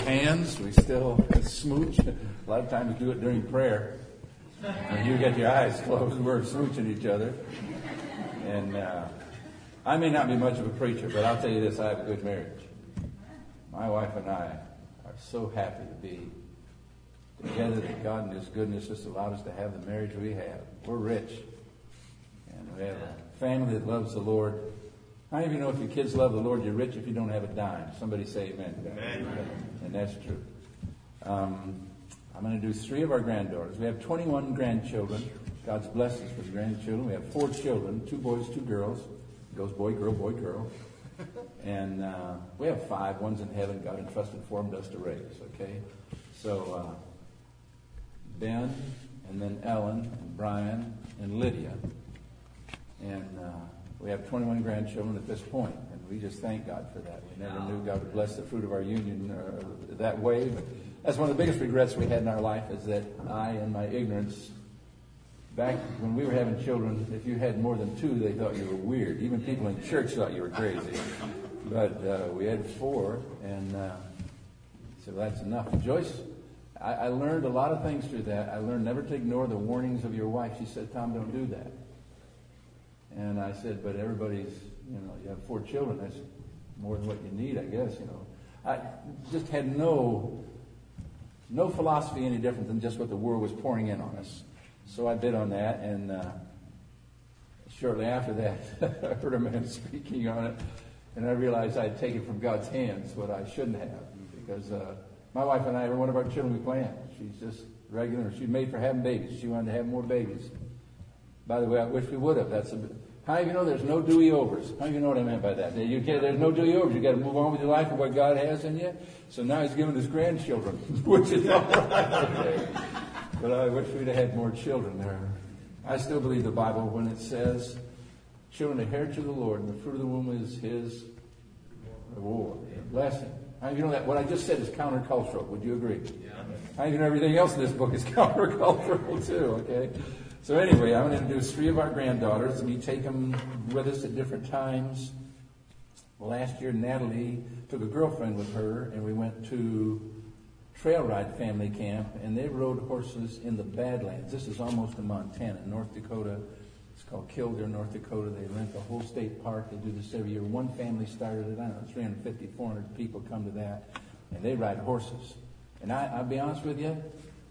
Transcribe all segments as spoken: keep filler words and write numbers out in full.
hands. We still smooch. A lot of times we do it during prayer. And you get your eyes closed, we're smooching each other. And uh, I may not be much of a preacher, but I'll tell you this, I have a good marriage. My wife and I are so happy to be together that God in His goodness has allowed us to have the marriage we have. We're rich. And we have a family that loves the Lord. How many of you know if your kids love the Lord, you're rich if you don't have a dime? Somebody say amen. Amen. And that's true. Um, I'm going to do three of our granddaughters. We have twenty-one grandchildren. God's blessed us with grandchildren. We have four children, two boys, two girls. It goes boy, girl, boy, girl. And uh, we have five. One's in heaven. God entrusted for them to us to raise, okay? So uh, Ben, and then Ellen, and Brian, and Lydia. And uh, we have twenty-one grandchildren at this point, and we just thank God for that. We never knew God would bless the fruit of our union uh, that way, but that's one of the biggest regrets we had in our life is that I, in my ignorance, back when we were having children, if you had more than two, they thought you were weird. Even people in church thought you were crazy. But uh, we had four, and uh, so that's enough. Joyce, I, I learned a lot of things through that. I learned never to ignore the warnings of your wife. She said, Tom, don't do that. And I said, but everybody's, you know, you have four children. That's more than what you need, I guess, you know. I just had no... No philosophy any different than just what the world was pouring in on us. So I bid on that, and uh, shortly after that, I heard a man speaking on it, and I realized I'd taken from God's hands what I shouldn't have, because uh, my wife and I, every one of our children we planned. She's just regular. She's made for having babies. She wanted to have more babies. By the way, I wish we would have. That's a, how do you know there's no do-overs? How do you know what I meant by that? You can't, there's no do-overs. You got to move on with your life and what God has in you. So now He's giving us grandchildren, which is all right. Okay. But I wish we'd have had more children there. I still believe the Bible when it says, children are heritage of the Lord, and the fruit of the womb is His reward, blessing. How do you know that? What I just said is countercultural. Would you agree? Yeah. How do you know everything else in this book is countercultural too? Okay. So anyway, I'm going to introduce three of our granddaughters, and we take them with us at different times. Last year, Natalie took a girlfriend with her, and we went to Trail Ride Family Camp, and they rode horses in the Badlands. This is almost in Montana, North Dakota. It's called Killdeer, North Dakota. They rent the whole state park. They do this every year. One family started it. I don't know, three hundred fifty, four hundred people come to that, and they ride horses. And I, I'll be honest with you,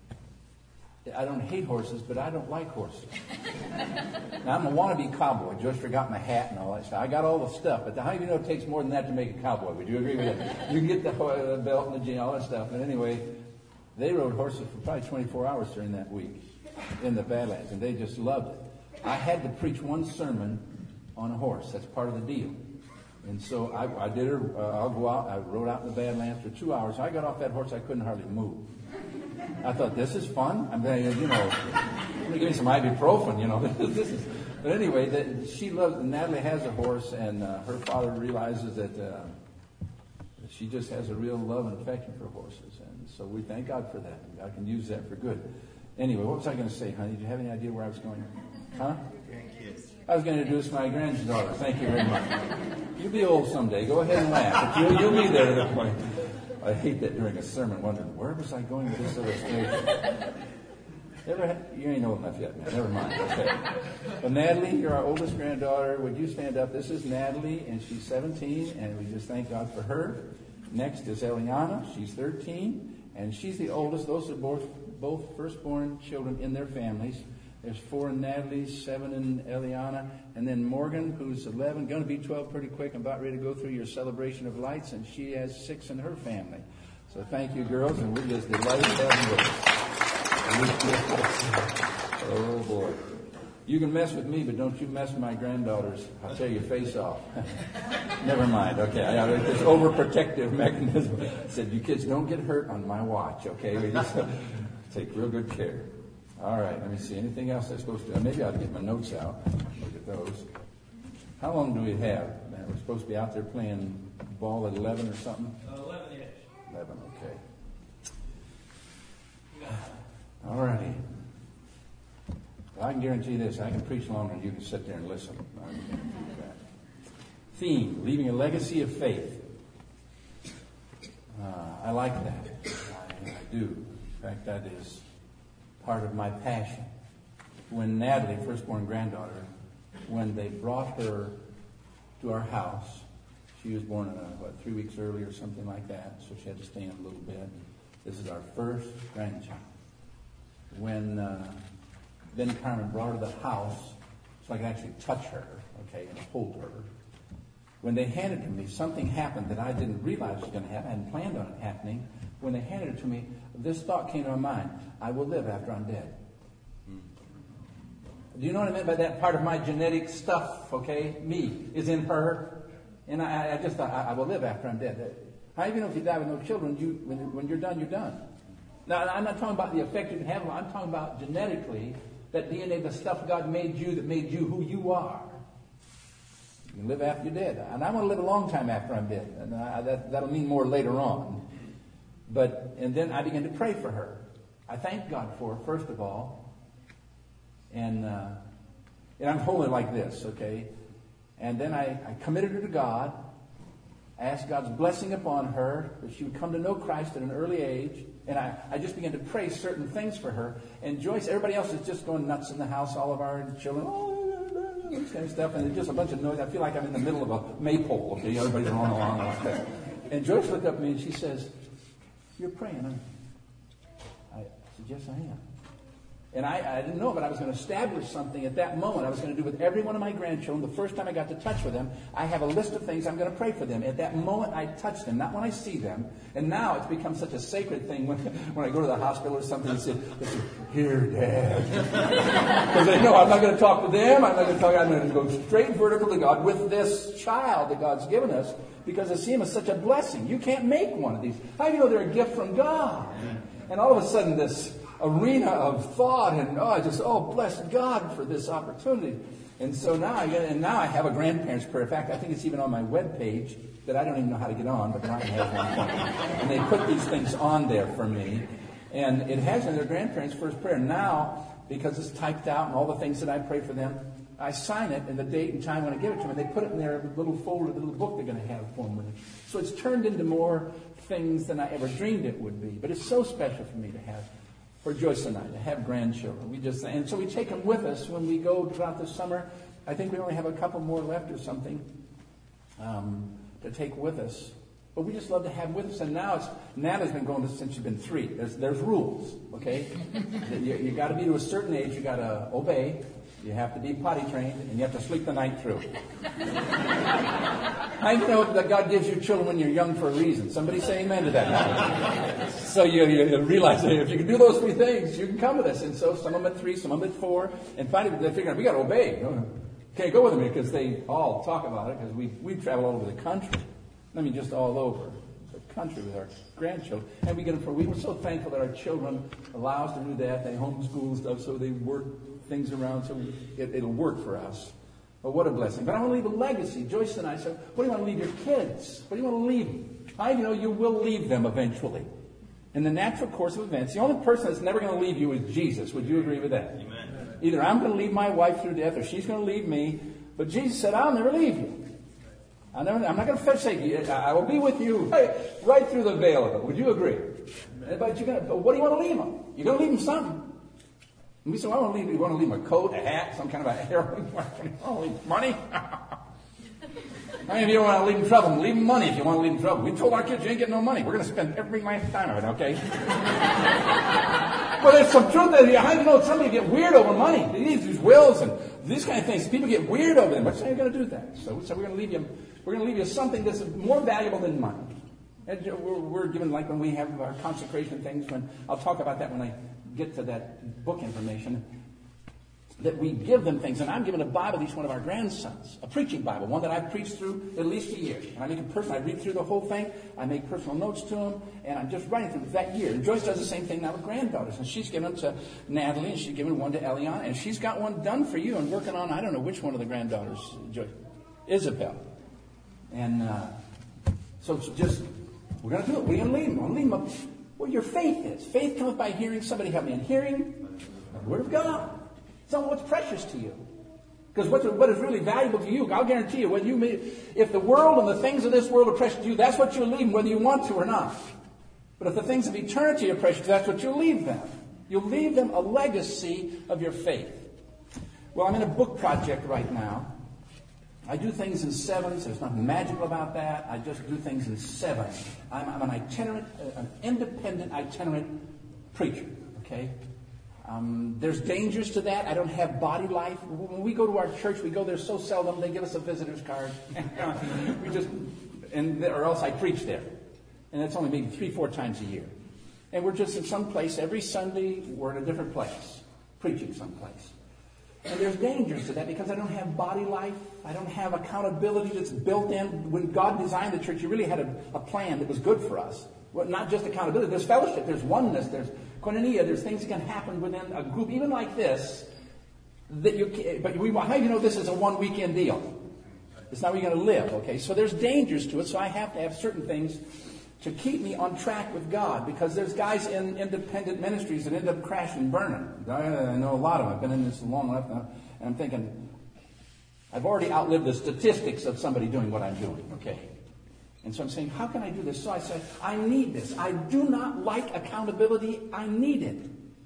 I don't hate horses, but I don't like horses. Now, I'm a wannabe cowboy. Just forgot my hat and all that stuff. I got all the stuff, but how do you know it takes more than that to make a cowboy? Would you agree with that? You can get the, uh, the belt and the jean, all that stuff. But anyway, they rode horses for probably twenty-four hours during that week in the Badlands, and they just loved it. I had to preach one sermon on a horse. That's part of the deal. And so I, I did it. Uh, I'll go out. I rode out in the Badlands for two hours. I got off that horse. I couldn't hardly move. I thought, this is fun. I'm going to, you know, I'm going to give me some ibuprofen, you know. this is, but anyway, that she loves, Natalie has a horse, and uh, her father realizes that uh, she just has a real love and affection for horses. And so we thank God for that. God can use that for good. Anyway, what was I going to say, honey? Did you have any idea where I was going? Huh? Grandkids. I was going to introduce my granddaughter. Thank you very much. You'll be old someday. Go ahead and laugh. But you'll, you'll be there at that point. I hate that during a sermon, wondering, where was I going with this illustration? Ever had, you ain't old enough yet, man. Never mind. Okay. Well, Natalie, you're our oldest granddaughter. Would you stand up? This is Natalie, and she's seventeen, and we just thank God for her. Next is Eliana. She's thirteen, and she's the oldest. Those are both, both firstborn children in their families. There's four in Natalie, seven in Eliana, and then Morgan, who's eleven, going to be twelve pretty quick. I'm about ready to go through your celebration of lights, and she has six in her family. So thank you, girls, and we're just delighted to have you with us. Oh, boy. You can mess with me, but don't you mess with my granddaughters. I'll tear your face off. Never mind. Okay, I have this overprotective mechanism. I said, you kids don't get hurt on my watch, okay? We just take real good care. All right, let me see. Anything else I'm supposed to do? Maybe I ought to get my notes out. Look at those. How long do we have? Man, we're supposed to be out there playing ball at eleven or something? Uh, eleven-ish. eleven, okay. All righty. Well, I can guarantee you this. I can preach longer than you can sit there and listen. I can guarantee that. Theme, leaving a legacy of faith. Uh, I like that. I, I do. In fact, that is part of my passion. When Natalie, firstborn granddaughter, when they brought her to our house, she was born, uh, what, three weeks early or something like that, so she had to stay in a little bit. This is our first grandchild. When uh, Ben Carmen brought her to the house, so I could actually touch her, okay, and hold her. When they handed it to me, something happened that I didn't realize was going to happen. I hadn't planned on it happening. When they handed it to me, this thought came to my mind: I will live after I'm dead. Do you know what I meant by that? Part of my genetic stuff, okay, me, is in her. And I, I just thought, I, I will live after I'm dead. How even if you die with no children, you, when, when you're done, you're done. Now, I'm not talking about the effect you can have. I'm talking about genetically, that D N A, the stuff God made you, that made you who you are. You can live after you're dead. And I want to live a long time after I'm dead. And I, that, that'll mean more later on. But, and then I began to pray for her. I thanked God for her, first of all. And uh, and I'm holding it like this, okay? And then I, I committed her to God, asked God's blessing upon her, that she would come to know Christ at an early age. And I, I just began to pray certain things for her. And Joyce, everybody else is just going nuts in the house, all of our children, oh, this kind of stuff. And there's just a bunch of noise. I feel like I'm in the middle of a maypole, okay? Everybody's rolling along like that. And Joyce looked up at me and she says, "You're praying, aren't you?" I said, "Yes, I am." And I, I didn't know, but I was going to establish something at that moment. I was going to do with every one of my grandchildren. The first time I got to touch with them, I have a list of things I'm going to pray for them. At that moment, I touch them, not when I see them. And now it's become such a sacred thing when, when I go to the hospital or something, they say, they say, "Here, Dad." Because they know I'm not going to talk to them. I'm not going to talk. I'm going to go straight vertical to God with this child that God's given us, because I see him as such a blessing. You can't make one of these. How do you know they're a gift from God? And all of a sudden, this arena of thought, and oh, I just oh bless God for this opportunity. And so now I get, and now I have a grandparents' prayer. In fact, I think it's even on my web page that I don't even know how to get on, but Ryan has one. And they put these things on there for me, and it has in their grandparents' first prayer. Now, because it's typed out and all the things that I pray for them, I sign it and the date and time when I give it to them, and they put it in their little folder, the little book they're going to have for me. So it's turned into more things than I ever dreamed it would be. But it's so special for me to have. For Joyce and I, to have grandchildren. We just and so we take them with us when we go throughout the summer. I think we only have a couple more left or something um, to take with us. But we just love to have them with us. And now it's Natalie's been going to since she's been three. There's there's rules, okay? you you got to be to a certain age. You got to obey. You have to be potty trained, and you have to sleep the night through. I know that God gives you children when you're young for a reason. Somebody say amen to that. So you, you realize that if you can do those three things, you can come with us. And so some of them at three, some of them at four. And finally, they figure out, we got to obey. Can't go with me because they all talk about it, because we we travel all over the country. I mean, just all over the country with our grandchildren. And we get them for a week. We're so thankful that our children allow us to do that. They homeschool stuff, so they work things around so it, it'll work for us. But what a blessing. But I want to leave a legacy. Joyce and I said, what do you want to leave your kids? What do you want to leave them? I know you will leave them eventually. In the natural course of events, the only person that's never going to leave you is Jesus. Would you agree with that? Amen. Either I'm going to leave my wife through death or she's going to leave me. But Jesus said, I'll never leave you. I'll never, I'm not going to forsake you. I will be with you right, right through the veil of it. Would you agree? But, you're gonna, but what do you want to leave them? You're going to leave them something. And we said, well, I want to leave, you want to leave them a coat, a hat, some kind of a heroin. Oh, leave money? I mean, if you don't want to leave them trouble, leave them money if you want to leave them trouble. We told our kids, you ain't getting no money. We're going to spend every last dime of it, okay? Well, there's some truth there. I know somebody get weird over money. These, these wills and these kind of things. People get weird over them. But so you're going to do that. So, so we're going to leave you. We're going to leave you something that's more valuable than money. And we're, we're given, like when we have our consecration things. When I'll talk about that when I get to that book information. That we give them things. And I'm giving a Bible to each one of our grandsons. A preaching Bible. One that I've preached through at least a year. And I make it personal. I read through the whole thing. I make personal notes to them. And I'm just writing through that year. And Joyce does the same thing now with granddaughters. And she's given them to Natalie. And she's given one to Eliana. And she's got one done for you. And working on, I don't know which one of the granddaughters. Joyce. Isabel. And uh, so it's just, we're going to do it. We're going to lead them. We're going to lead them up where your faith is. Faith cometh by hearing. Somebody help me in hearing the Word of God. It's not what's precious to you. Because what, what is really valuable to you, I'll guarantee you, when you meet, if the world and the things of this world are precious to you, that's what you'll leave whether you want to or not. But if the things of eternity are precious, that's what you'll leave them. You'll leave them a legacy of your faith. Well, I'm in a book project right now. I do things in sevens. There's nothing magical about that. I just do things in sevens. I'm, I'm an itinerant, uh, an independent itinerant preacher, okay? Um, there's dangers to that. I don't have body life. When we go to our church, we go there so seldom, they give us a visitor's card. we just, and or else I preach there. And that's only maybe three, four times a year. And we're just in some place. Every Sunday, we're in a different place, preaching someplace. And there's dangers to that because I don't have body life. I don't have accountability that's built in. When God designed the church, He really had a, a plan that was good for us. Well, not just accountability. There's fellowship. There's oneness. There's koinonia. There's things that can happen within a group, even like this. That you, but we, how do you know this is a one-weekend deal? It's not where you're going to live, okay? So there's dangers to it, so I have to have certain things to keep me on track with God, because there's guys in independent ministries that end up crashing and burning. I know a lot of them. I've been in this long enough now, and I'm thinking, I've already outlived the statistics of somebody doing what I'm doing, okay? And so I'm saying, how can I do this? So I said, I need this. I do not like accountability. I need it.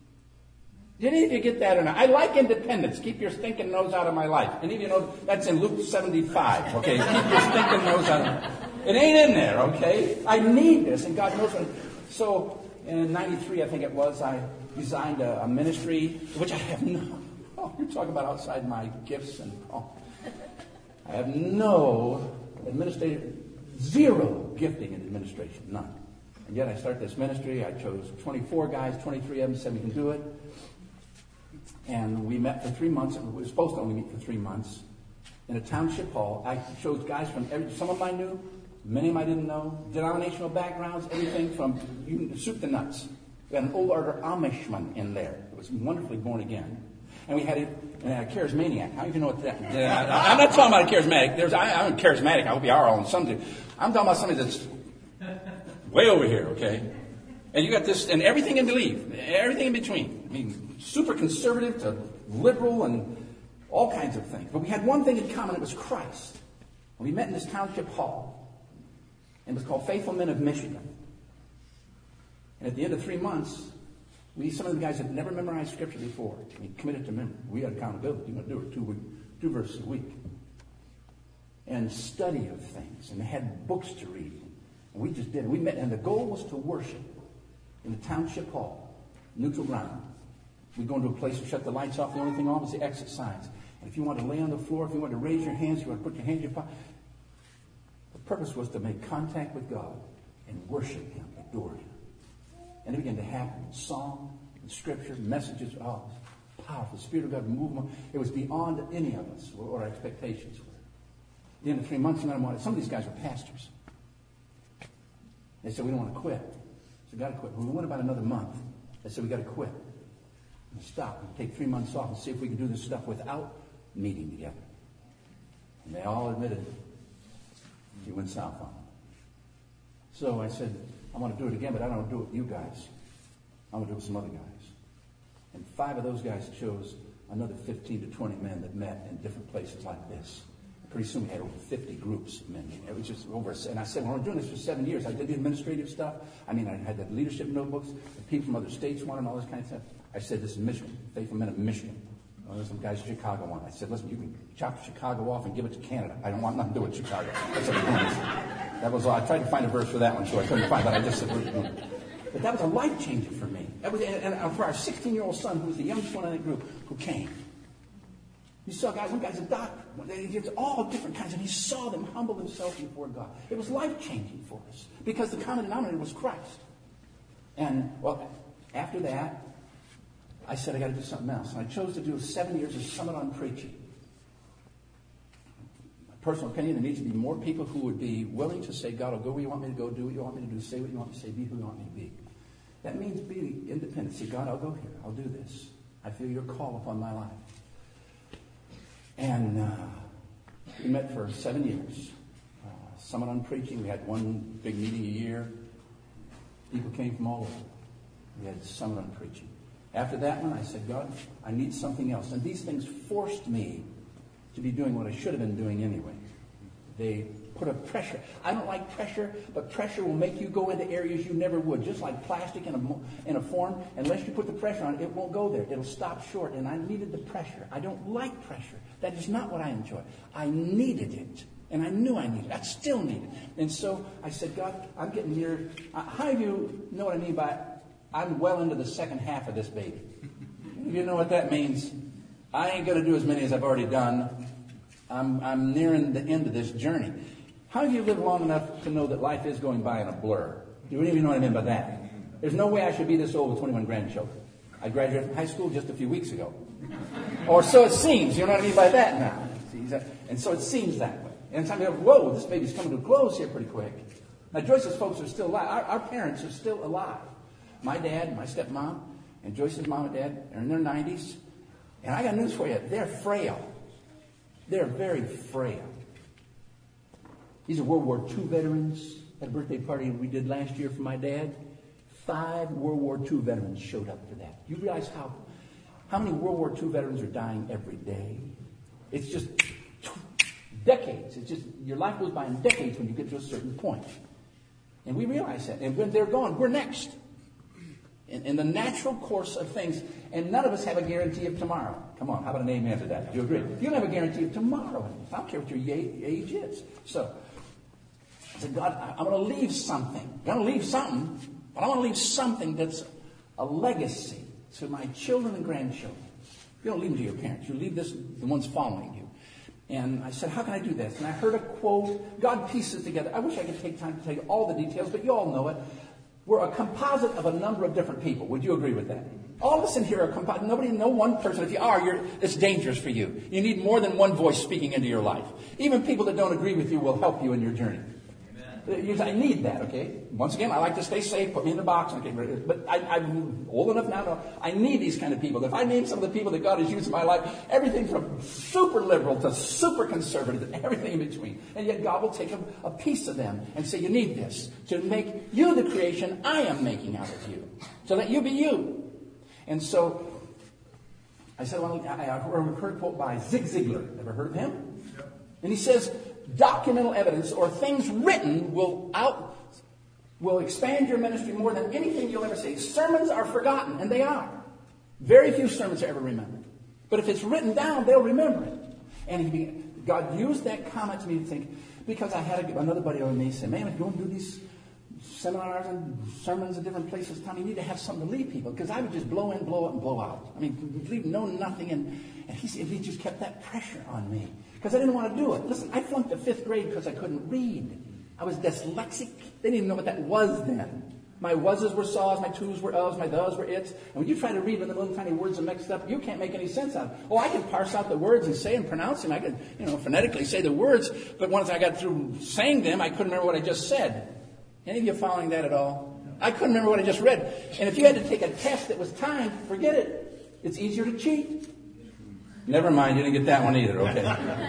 Did any of you get that or not? I like independence. Keep your stinking nose out of my life. Any of you know that's in Luke seventy-five, okay? Keep your stinking nose out of it. It ain't in there, okay? I need this, and God knows what. So in ninety-three, I think it was, I designed a, a ministry, which I have no, oh, you're talking about outside my gifts, and oh, I have no administrative, zero gifting in administration, none. And yet I started this ministry. I chose twenty-four guys, twenty-three of them said we can do it. And we met for three months. We were supposed to only meet for three months in a township hall. I chose guys from every, some of them I knew, many of them I didn't know, denominational backgrounds, everything from soup to nuts. We had an old order Amishman in there. It was wonderfully born again. And we had a, and a charismaniac. How do you know what that is? I'm not talking about a charismatic. There's, I, I'm charismatic. I hope you are all in something. I'm talking about somebody that's way over here, okay? And you got this, and everything in between, everything in between. I mean, super conservative to liberal and all kinds of things. But we had one thing in common. It was Christ. And we met in this township hall. And it was called Faithful Men of Michigan. And at the end of three months, we, some of the guys had never memorized Scripture before. We committed to memory. We had accountability. We do it two, week, two verses a week. And study of things. And they had books to read. And we just did it. We met, and the goal was to worship in the township hall, neutral ground. We'd go into a place and shut the lights off. The only thing on was the exit signs. And if you wanted to lay on the floor, if you wanted to raise your hands, if you wanted to put your hands in your pocket. The purpose was to make contact with God and worship Him, adore Him. And it began to happen in song, in Scripture, messages. Oh, it was powerful. The Spirit of God moved on. It was beyond any of us what our expectations were. At the end of three months, none of them wanted. Some of these guys were pastors. They said, we don't want to quit. So we got to quit. Well, we went about another month. They said, we got to quit. And stop and take three months off and see if we can do this stuff without meeting together. And they all admitted he went south on them. So I said, I want to do it again, but I don't want to do it with you guys. I want to do it with some other guys. And five of those guys chose another fifteen to twenty men that met in different places like this. Pretty soon we had over fifty groups of men. It was just over. And I said, well, we're doing this for seven years. I did the administrative stuff. I mean, I had the leadership notebooks. The people from other states wanted all this kind of stuff. I said, this is Michigan. Faithful Men of Michigan. Well, there's some guys in Chicago want. I said, listen, you can chop Chicago off and give it to Canada. I don't want nothing to do with Chicago. That's what I'm doing. That was all. I tried to find a verse for that one, so I couldn't find it. I just said, we're doing it. But that was a life changer for me. That was, and, and for our sixteen-year-old son, who was the youngest one in that group, who came. You saw guys, one guy's a doctor. It's all different kinds, and he saw them humble themselves before God. It was life-changing for us because the common denominator was Christ. And, well, after that, I said I got to do something else. And I chose to do seven years of Summit on Preaching. My personal opinion, there needs to be more people who would be willing to say, God, I'll go where you want me to go, do what you want me to do, say what you want me to say, be who you want me to be. That means being independent. Say, God, I'll go here. I'll do this. I feel your call upon my life. And uh, we met for seven years. Uh, Summit on Preaching. We had one big meeting a year. People came from all over. We had Summit on Preaching. After that one, I said, God, I need something else. And these things forced me to be doing what I should have been doing anyway. They put a pressure. I don't like pressure, but pressure will make you go into areas you never would. Just like plastic in a, in a form, unless you put the pressure on it, it won't go there. It'll stop short, and I needed the pressure. I don't like pressure. That is not what I enjoy. I needed it, and I knew I needed it. I still need it. And so I said, God, I'm getting near. Uh, how do you know what I mean by I'm well into the second half of this baby? You know what that means? I ain't going to do as many as I've already done. I'm, I'm nearing the end of this journey. How do you live long enough to know that life is going by in a blur? Do any of you know what I mean by that? There's no way I should be this old with twenty-one grandchildren. I graduated from high school just a few weeks ago. Or so it seems. You know what I mean by that now? And so it seems that way. And some people go, whoa, this baby's coming to a close here pretty quick. Now, Joyce's folks are still alive. Our, our parents are still alive. My dad, my stepmom, and Joyce's mom and dad are in their nineties. And I got news for you. They're frail. They're very frail. These are World War Two veterans. At a birthday party we did last year for my dad, five World War Two veterans showed up for that. You realize how, how many World War Two veterans are dying every day? It's just decades. It's just your life goes by in decades when you get to a certain point. And we realize that. And when they're gone, we're next. In, in the natural course of things. And none of us have a guarantee of tomorrow. Come on, how about an amen to that? Do you agree? You don't have a guarantee of tomorrow. I don't care what your age is. So, I said, God, I'm going to leave something. I'm going to leave something, but I want to leave something that's a legacy to my children and grandchildren. You don't leave them to your parents. You leave this the ones following you. And I said, how can I do this? And I heard a quote. God pieces together. I wish I could take time to tell you all the details, but you all know it. We're a composite of a number of different people. Would you agree with that? All of us in here are composite. Nobody, no one person. If you are, you're, it's dangerous for you. You need more than one voice speaking into your life. Even people that don't agree with you will help you in your journey. I need that, okay? Once again, I like to stay safe. Put me in the box. Okay, but I, I'm old enough now to I need these kind of people. If I name some of the people that God has used in my life, everything from super liberal to super conservative, everything in between. And yet God will take a, a piece of them and say, you need this to make you the creation I am making out of you. So let you be you. And so I said, well, I, I heard a quote by Zig Ziglar. Ever heard of him? And he says, documental evidence or things written will out will expand your ministry more than anything you'll ever see. Sermons are forgotten, and they are. Very few sermons are ever remembered. But if it's written down, they'll remember it. And he began, God used that comment to me to think, because I had a, another buddy over me say, man, if you want to do these seminars and sermons in different places, Tom, you need to have something to lead people. Because I would just blow in, blow up, and blow out. I mean, leave no nothing. And, and he, he just kept that pressure on me. Because I didn't want to do it. Listen, I flunked the fifth grade because I couldn't read. I was dyslexic. They didn't even know what that was then. My was's were saws, my to's were uhs, my does were its. And when you try to read when the little tiny words are mixed up, you can't make any sense out of it. Oh, I can parse out the words and say and pronounce them. I could, you know, phonetically say the words. But once I got through saying them, I couldn't remember what I just said. Any of you following that at all? I couldn't remember what I just read. And if you had to take a test that was timed, forget it. It's easier to cheat. Never mind, you didn't get that one either, okay.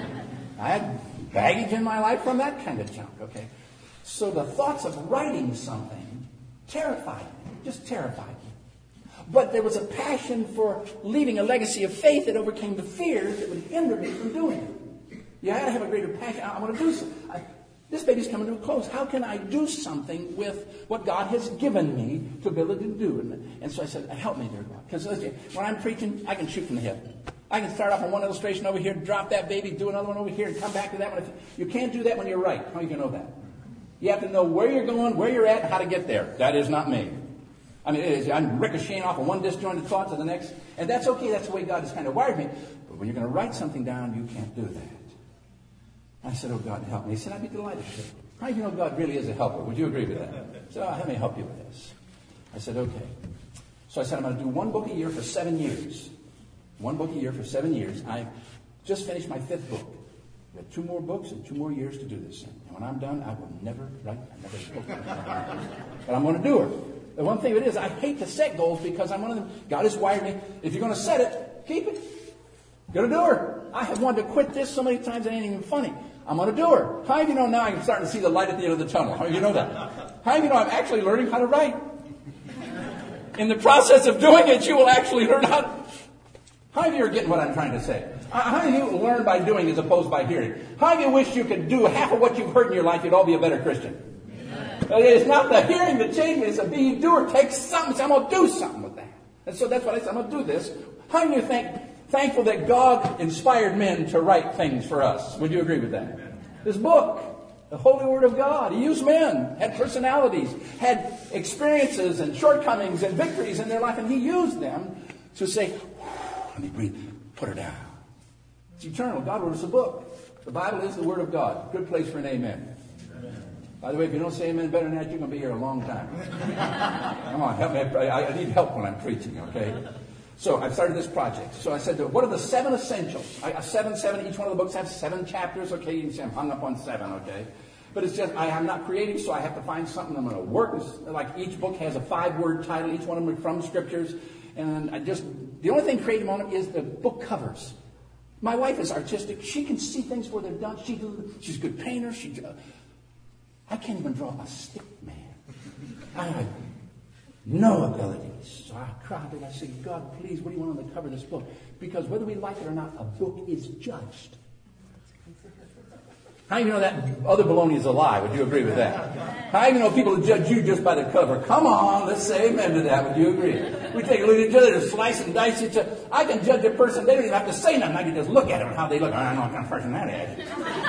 I had baggage in my life from that kind of junk, okay. So the thoughts of writing something terrified me, just terrified me. But there was a passion for leaving a legacy of faith that overcame the fears that would hinder me from doing it. You had to have a greater passion. I want to do something. I, this baby's coming to a close. How can I do something with what God has given me to be able to do? And, and so I said, help me, dear God. Because when I'm preaching, I can shoot from the hip. I can start off on one illustration over here, drop that baby, do another one over here, and come back to that one. You can't do that when you're right. How are you going to know that? You have to know where you're going, where you're at, and how to get there. That is not me. I mean, it is, I'm ricocheting off of one disjointed thought to the next. And that's okay. That's the way God has kind of wired me. But when you're going to write something down, you can't do that. I said, oh, God, help me. He said, I'd be delighted to. How do you know God really is a helper? Would you agree with that? So let me help you with this. I said, okay. So I said, I'm going to do one book a year for seven years. One book a year for seven years. I just finished my fifth book. I have two more books and two more years to do this. And when I'm done, I will never write another book. But I'm going to do it. The one thing it is, I hate to set goals because I'm one of them. God has wired me. If you're going to set it, keep it. Going to do her. I have wanted to quit this so many times it ain't even funny. I'm going to do her. How do you know now I'm starting to see the light at the end of the tunnel? How do you know that? How do you know I'm actually learning how to write? In the process of doing it, you will actually learn how. How many of you are getting what I'm trying to say? How do you learn by doing as opposed by hearing? How do you wish you could do half of what you've heard in your life, you'd all be a better Christian? It's not the hearing that changes, it's a being doer. Take something, say, I'm going to do something with that. And so that's what I said, I'm going to do this. How do you think, thankful that God inspired men to write things for us? Would you agree with that? This book, the Holy Word of God, He used men, had personalities, had experiences and shortcomings and victories in their life, and He used them to say, let me breathe, put her down. It's eternal. God wrote us a book. The Bible is the Word of God. Good place for an amen. By the way, if you don't say amen better than that, you're going to be here a long time. Come on, help me. I need help when I'm preaching, okay? So I started this project. So I said, what are the seven essentials? I, seven, seven, each one of the books has seven chapters, okay? You can say I'm hung up on seven, okay? But it's just, I am not creating, so I have to find something I'm going to work with. Like each book has a five-word title, each one of them are from scriptures. And I just, the only thing creative on it is the book covers. My wife is artistic. She can see things where they're done. She do, she's a good painter. She, uh, I can't even draw a stick man. I have no abilities. So I cried and I said, God, please, what do you want on the cover of this book? Because whether we like it or not, a book is judged. How do you know that other baloney is a lie? Would you agree with that? How do you know people judge you just by the cover? Come on, let's say amen to that. Would you agree? We take a look at each other and slice and dice each other. I can judge a person. They don't even have to say nothing. I can just look at them and how they look. I don't know what kind of person that is.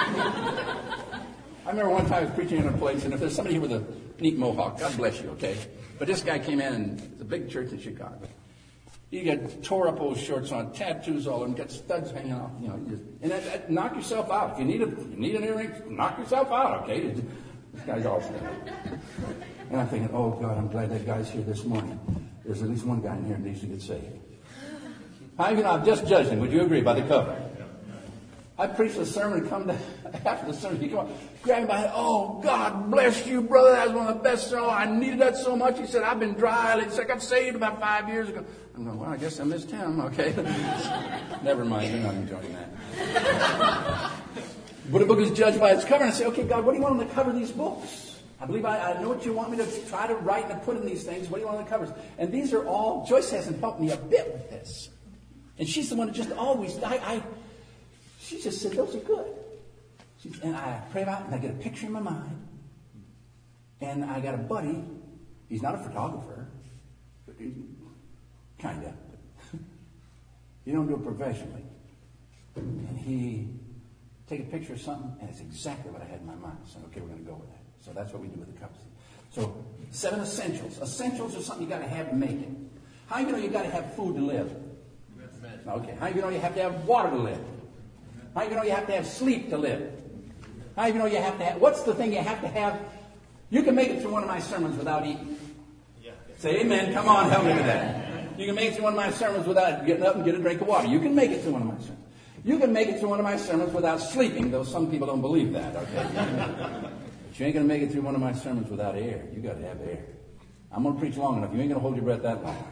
I remember one time I was preaching in a place, and if there's somebody here with a neat mohawk, God bless you, okay? But this guy came in, and it's a big church in Chicago. You got tore up old shorts on, tattoos all over, and got studs hanging off. You know, you just, and that, that, knock yourself out. If you need a, you need an earring, knock yourself out, okay? This guy's awesome. And I'm thinking, oh, God, I'm glad that guy's here this morning. There's at least one guy in here who needs to get saved. How you know, I'm just judging. Would you agree by the cover? I preached a sermon and come to, after the sermon, he come up, grab me by the head. Oh, God bless you, brother. That was one of the best sermons. I needed that so much. He said, I've been dry. He said, I got saved about five years ago. I'm going, well, I guess I missed him. Okay. Never mind. You're not enjoying that. But a book is judged by its cover. And I say, okay, God, what do you want on the cover of these books? I believe I, I know what you want me to try to write and put in these things. What do you want on the covers? And these are all, Joyce hasn't helped me a bit with this. And she's the one that just always, I, I she just said, those are good. She, and I pray about it, and I get a picture in my mind. And I got a buddy. He's not a photographer. Kind of. You don't do it professionally. And he take a picture of something, and it's exactly what I had in my mind. I said, okay, we're going to go with that. So that's what we do with the covers. So seven essentials. Essentials are something you got to have to make it. How do you know you got to have food to live? Okay. How do you know you have to have water to live? How do you know you have to have sleep to live? How do you know you have to have, what's the thing you have to have? You can make it through one of my sermons without eating. Say amen. Come on, help me with that. You can make it through one of my sermons without getting up and get a drink of water. You can make it through one of my sermons. You can make it through one of my sermons without sleeping, though some people don't believe that, okay? But you ain't going to make it through one of my sermons without air. You got to have air. I'm going to preach long enough. You ain't going to hold your breath that long.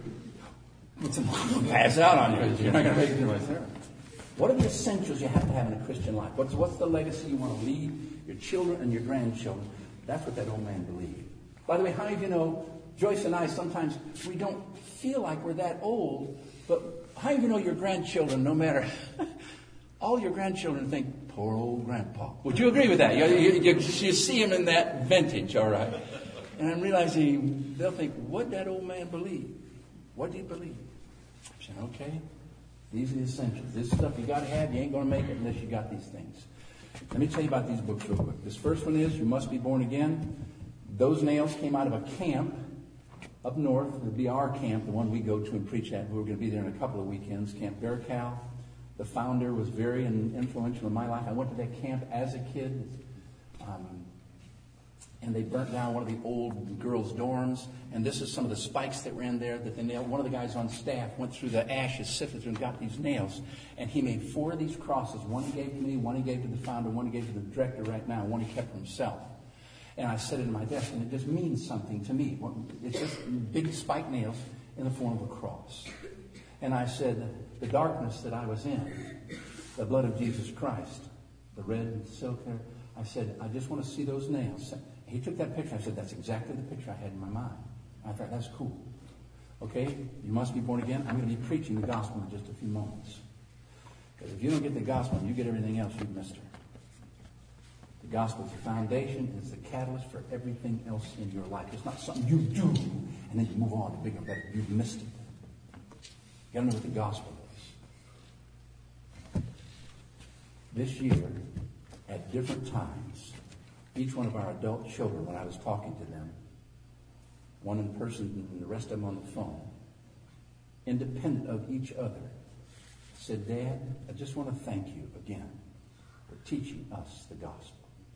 It's I'm going to pass out on you. You're not going to make it through my sermon. What are the essentials you have to have in a Christian life? What's, what's the legacy you want to leave your children and your grandchildren? That's what that old man believed. By the way, how many of you know, Joyce and I, sometimes we don't feel like we're that old, but how do you know your grandchildren, no matter, all your grandchildren think, poor old grandpa. Would you agree with that? You, you, you, you see him in that vintage, all right? And I'm realizing they'll think, what did that old man believe? What did he believe? I said, okay, these are the essentials. This stuff you got to have. You ain't going to make it unless you got these things. Let me tell you about these books real quick. This first one is You Must Be Born Again. Those nails came out of a camp up north. It'll be our camp, the one we go to and preach at. We're going to be there in a couple of weekends. Camp Bearcal. The founder was very influential in my life. I went to that camp as a kid. Um, and they burnt down one of the old girls' dorms. And this is some of the spikes that were in there that they nailed. One of the guys on staff went through the ashes, sifted through, and got these nails. And he made four of these crosses. One he gave to me, one he gave to the founder, one he gave to the director right now, one he kept for himself. And I set it in my desk, and it just means something to me. It's just big spike nails in the form of a cross. And I said, the darkness that I was in, the blood of Jesus Christ, the red silk hair, I said, I just want to see those nails. He took that picture. I said, that's exactly the picture I had in my mind. I thought, that's cool. Okay, you must be born again. I'm going to be preaching the gospel in just a few moments. Because if you don't get the gospel and you get everything else, you've missed her. The gospel is the foundation, it's the catalyst for everything else in your life. It's not something you do and then you move on to bigger and better. You've missed it. You got to know what the gospel is. This year, at different times, each one of our adult children, when I was talking to them, one in person and the rest of them on the phone, independent of each other, said, Dad, I just want to thank you again for teaching us the gospel.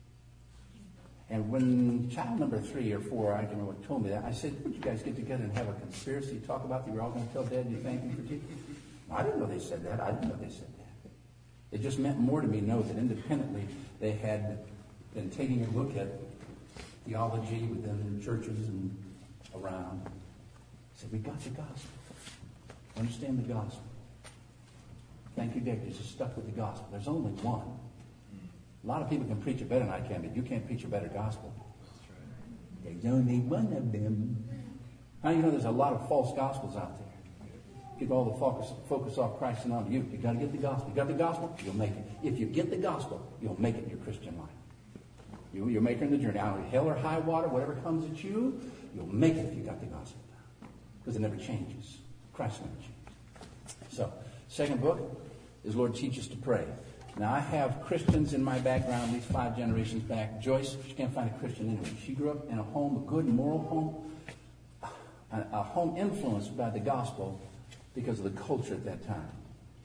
And when child number three or four, I don't remember what told me that, I said, would you guys get together and have a conspiracy talk about that? You're all going to tell Dad you thank him for teaching? I didn't know they said that. I didn't know they said that. It just meant more to me to know that independently they had been taking a look at theology within churches and around. I said, we got the gospel. Understand the gospel. Thank you, Dick. You're just stuck with the gospel. There's only one. A lot of people can preach it better than I can, but you can't preach a better gospel. There's only one of them. Now you know there's a lot of false gospels out there. Get all the focus, focus off Christ and on you. You got to get the gospel. You got the gospel, you'll make it. If you get the gospel, you'll make it in your Christian life. You, you'll make it in the journey. Out of hell or high water, whatever comes at you, you'll make it if you got the gospel. Because it never changes. Christ never changes. So, second book is Lord Teach Us to Pray. Now, I have Christians in my background, at least five generations back. Joyce, she can't find a Christian anyway. She grew up in a home, a good moral home, a, a home influenced by the gospel because of the culture at that time.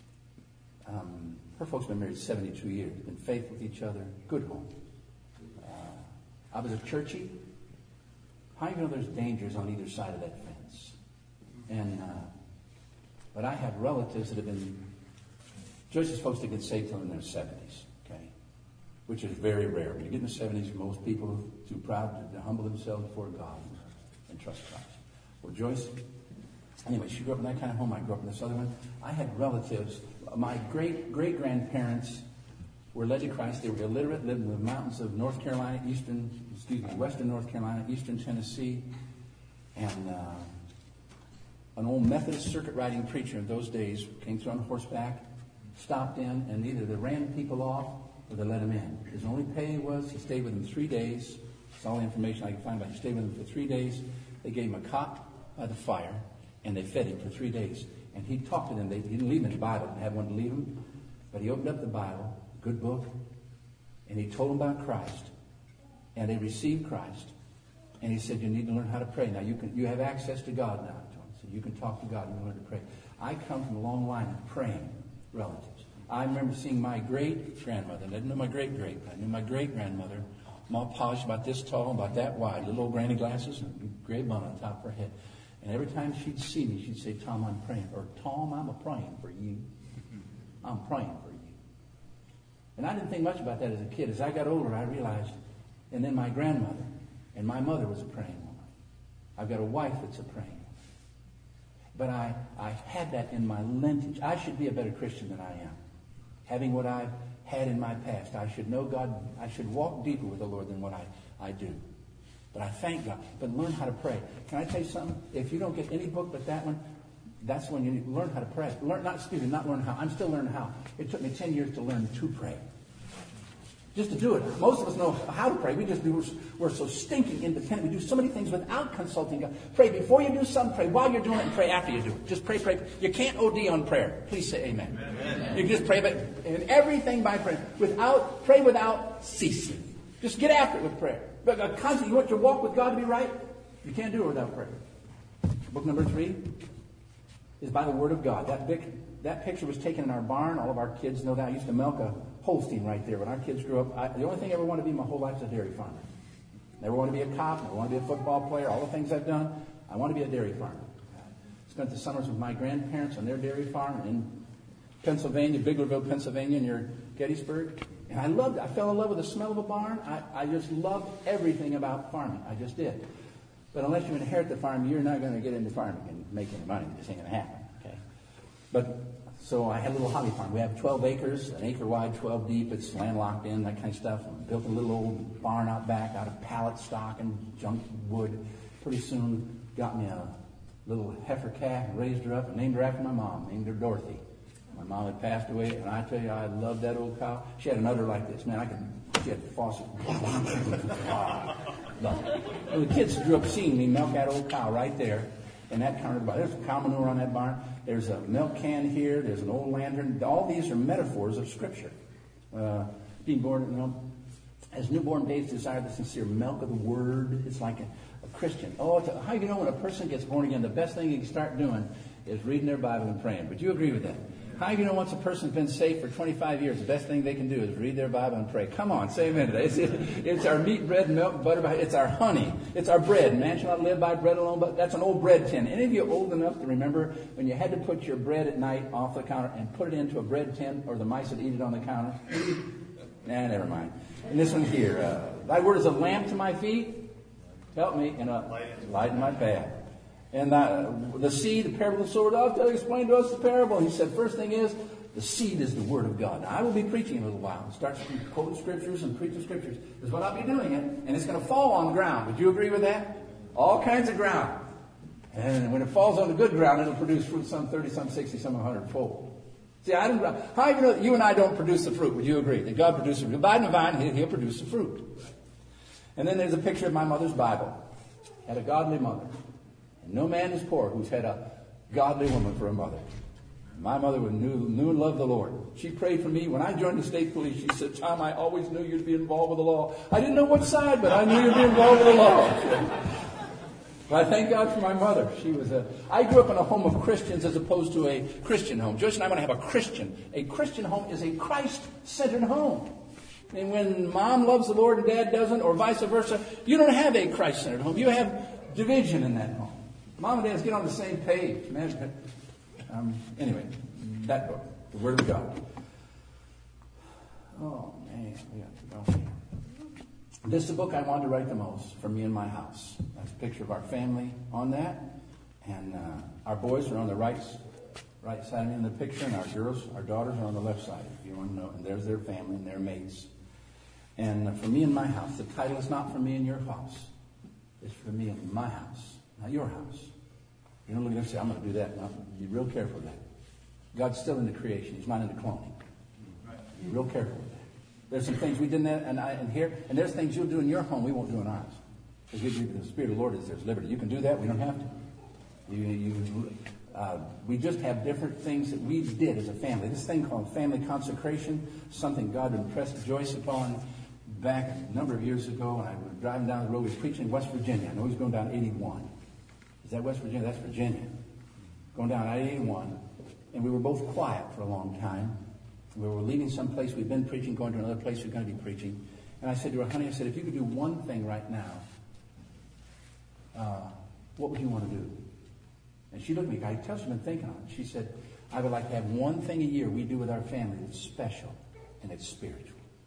Um, her folks have been married seventy-two years, been faithful with each other, good home. Uh, I was a churchy. How do you know there's dangers on either side of that fence? And, uh, but I have relatives that have been, Joyce's folks that get saved till in their seventies, okay? Which is very rare. When you get in the seventies, most people are too proud to humble themselves before God and trust Christ. Well, Joyce, anyway, she grew up in that kind of home. I grew up in this other one. I had relatives. My great-great-grandparents were led to Christ. They were illiterate, lived in the mountains of North Carolina, eastern, excuse me, western North Carolina, eastern Tennessee. And uh, an old Methodist circuit riding preacher in those days came through on horseback, stopped in, and either they ran people off or they let him in. His only pay was he stayed with them three days. That's all the information I could find about. He stayed with them for three days. They gave him a cot by the fire, and they fed him for three days. And he talked to them. They he didn't leave him in the Bible. Didn't have one to leave him. But he opened up the Bible, a good book, and he told them about Christ. And they received Christ. And he said, you need to learn how to pray. Now, you can you have access to God now. So you can talk to God. You can learn to pray. I come from a long line of praying relatives. I remember seeing my great-grandmother. I didn't know my great-great, but I knew my great-grandmother. All polished, about this tall, about that wide, little old granny glasses, and gray bun on top of her head. And every time she'd see me, she'd say, Tom, I'm praying. Or, Tom, I'm a praying for you. I'm praying for you. And I didn't think much about that as a kid. As I got older, I realized, and then my grandmother, and my mother was a praying woman. I've got a wife that's a praying woman. But I, I had that in my lineage. I should be a better Christian than I am. Having what I've had in my past. I should know God. I should walk deeper with the Lord than what I, I do. But I thank God. But learn how to pray. Can I tell you something? If you don't get any book but that one, that's when you need to learn how to pray. Learn, not excuse me, not learn how. I'm still learning how. It took me ten years to learn to pray. Just to do it. Most of us know how to pray. We just do. We're so stinking independent. We do so many things without consulting God. Pray before you do something. Pray while you're doing it, and pray after you do it. Just pray, pray. You can't O D on prayer. Please say amen. Amen. You can just pray, but and everything by prayer. Without pray without ceasing. Just get after it with prayer. But a constant, you want your walk with God to be right? You can't do it without prayer. Book number three is by the Word of God. That big, that picture was taken in our barn. All of our kids know that. I used to milk a Holstein right there. When our kids grew up, I, the only thing I ever wanted to be my whole life is a dairy farmer. Never want to be a cop. Never want to be a football player. All the things I've done, I want to be a dairy farmer. Spent the summers with my grandparents on their dairy farm in Pennsylvania, Biglerville, Pennsylvania, near Gettysburg. And I loved it. I fell in love with the smell of a barn. I, I just loved everything about farming. I just did. But unless you inherit the farm, you're not going to get into farming and make any money. It just ain't going to happen. Okay. But so I had a little hobby farm. We have twelve acres, an acre wide, twelve deep. It's landlocked in, that kind of stuff. And built a little old barn out back out of pallet stock and junk wood. Pretty soon got me a little heifer calf and raised her up and named her after my mom. Named her Dorothy. My mom had passed away, and I tell you, I loved that old cow. She had an udder like this. Man, I could, she had the faucet. Well, the kids grew up seeing me milk that old cow right there in that counter. There's cow manure on that barn. There's a milk can here. There's an old lantern. All these are metaphors of Scripture. Uh, being born, you know, as newborn babes desire the sincere milk of the Word. It's like a, a Christian. Oh, a, how do you know when a person gets born again, the best thing you can start doing is reading their Bible and praying? Would you agree with that? How do you know once a person's been saved for twenty-five years, the best thing they can do is read their Bible and pray? Come on, say amen today. It's, it's our meat, bread, milk, butter. It's our honey. It's our bread. Man shall not live by bread alone, but that's an old bread tin. Any of you old enough to remember when you had to put your bread at night off the counter and put it into a bread tin, or the mice would eat it on the counter? Nah, never mind. And this one here, uh, thy word is a lamp to my feet. Help me, and a light in my path. And the, the seed, the parable of the sower, I'll tell you, explain to us the parable. He said, first thing is, the seed is the word of God. Now, I will be preaching in a little while. Start quoting scriptures and preaching scriptures. Is what I'll be doing it. And it's going to fall on ground. Would you agree with that? All kinds of ground. And when it falls on the good ground, it'll produce fruit, some thirty, some sixty, some one hundred fold. See, I don't, how do you know that you and I don't produce the fruit? Would you agree? That God produces the fruit. Abide in the vine, he'll, he'll produce the fruit. And then there's a picture of my mother's Bible. Had a godly mother. No man is poor who's had a godly woman for a mother. My mother knew, knew and loved the Lord. She prayed for me. When I joined the state police, she said, Tom, I always knew you'd be involved with the law. I didn't know what side, but I knew you'd be involved with the law. But I thank God for my mother. She was a. I grew up in a home of Christians as opposed to a Christian home. Joyce and I want to have a Christian. A Christian home is a Christ-centered home. And when mom loves the Lord and dad doesn't, or vice versa, you don't have a Christ-centered home. You have division in that home. Mom and Dad get on the same page. Man, um, anyway, that book, The Word of God. Oh, man, we have to go here. This is the book I wanted to write the most for me and my house. That's a picture of our family on that. And uh, our boys are on the right, right side of me in the picture, and our girls, our daughters are on the left side, if you want to know. And there's their family and their mates. And uh, for me and my house, the title is not for me and your house. It's for me and my house. Not your house. You don't look at it and say, I'm going to do that. No, be real careful with that. God's still into creation. He's not into cloning. Be real careful with that. There's some things we did in, that, and, I, and here, and there's things you'll do in your home we won't do in ours. Because the Spirit of the Lord is there's liberty. You can do that. We don't have to. You, you, uh, we just have different things that we did as a family. This thing called family consecration, something God impressed Joyce upon back a number of years ago when I was driving down the road. We were preaching in West Virginia. I know he was going down eighty-one. Is that West Virginia? That's Virginia. Going down I eighty-one. And we were both quiet for a long time. We were leaving some place we'd been preaching, going to another place we're going to be preaching. And I said to her, honey, I said, if you could do one thing right now, uh, what would you want to do? And she looked at me. I tell her she's been thinking on it. She said, I would like to have one thing a year we do with our family that's special and it's spiritual.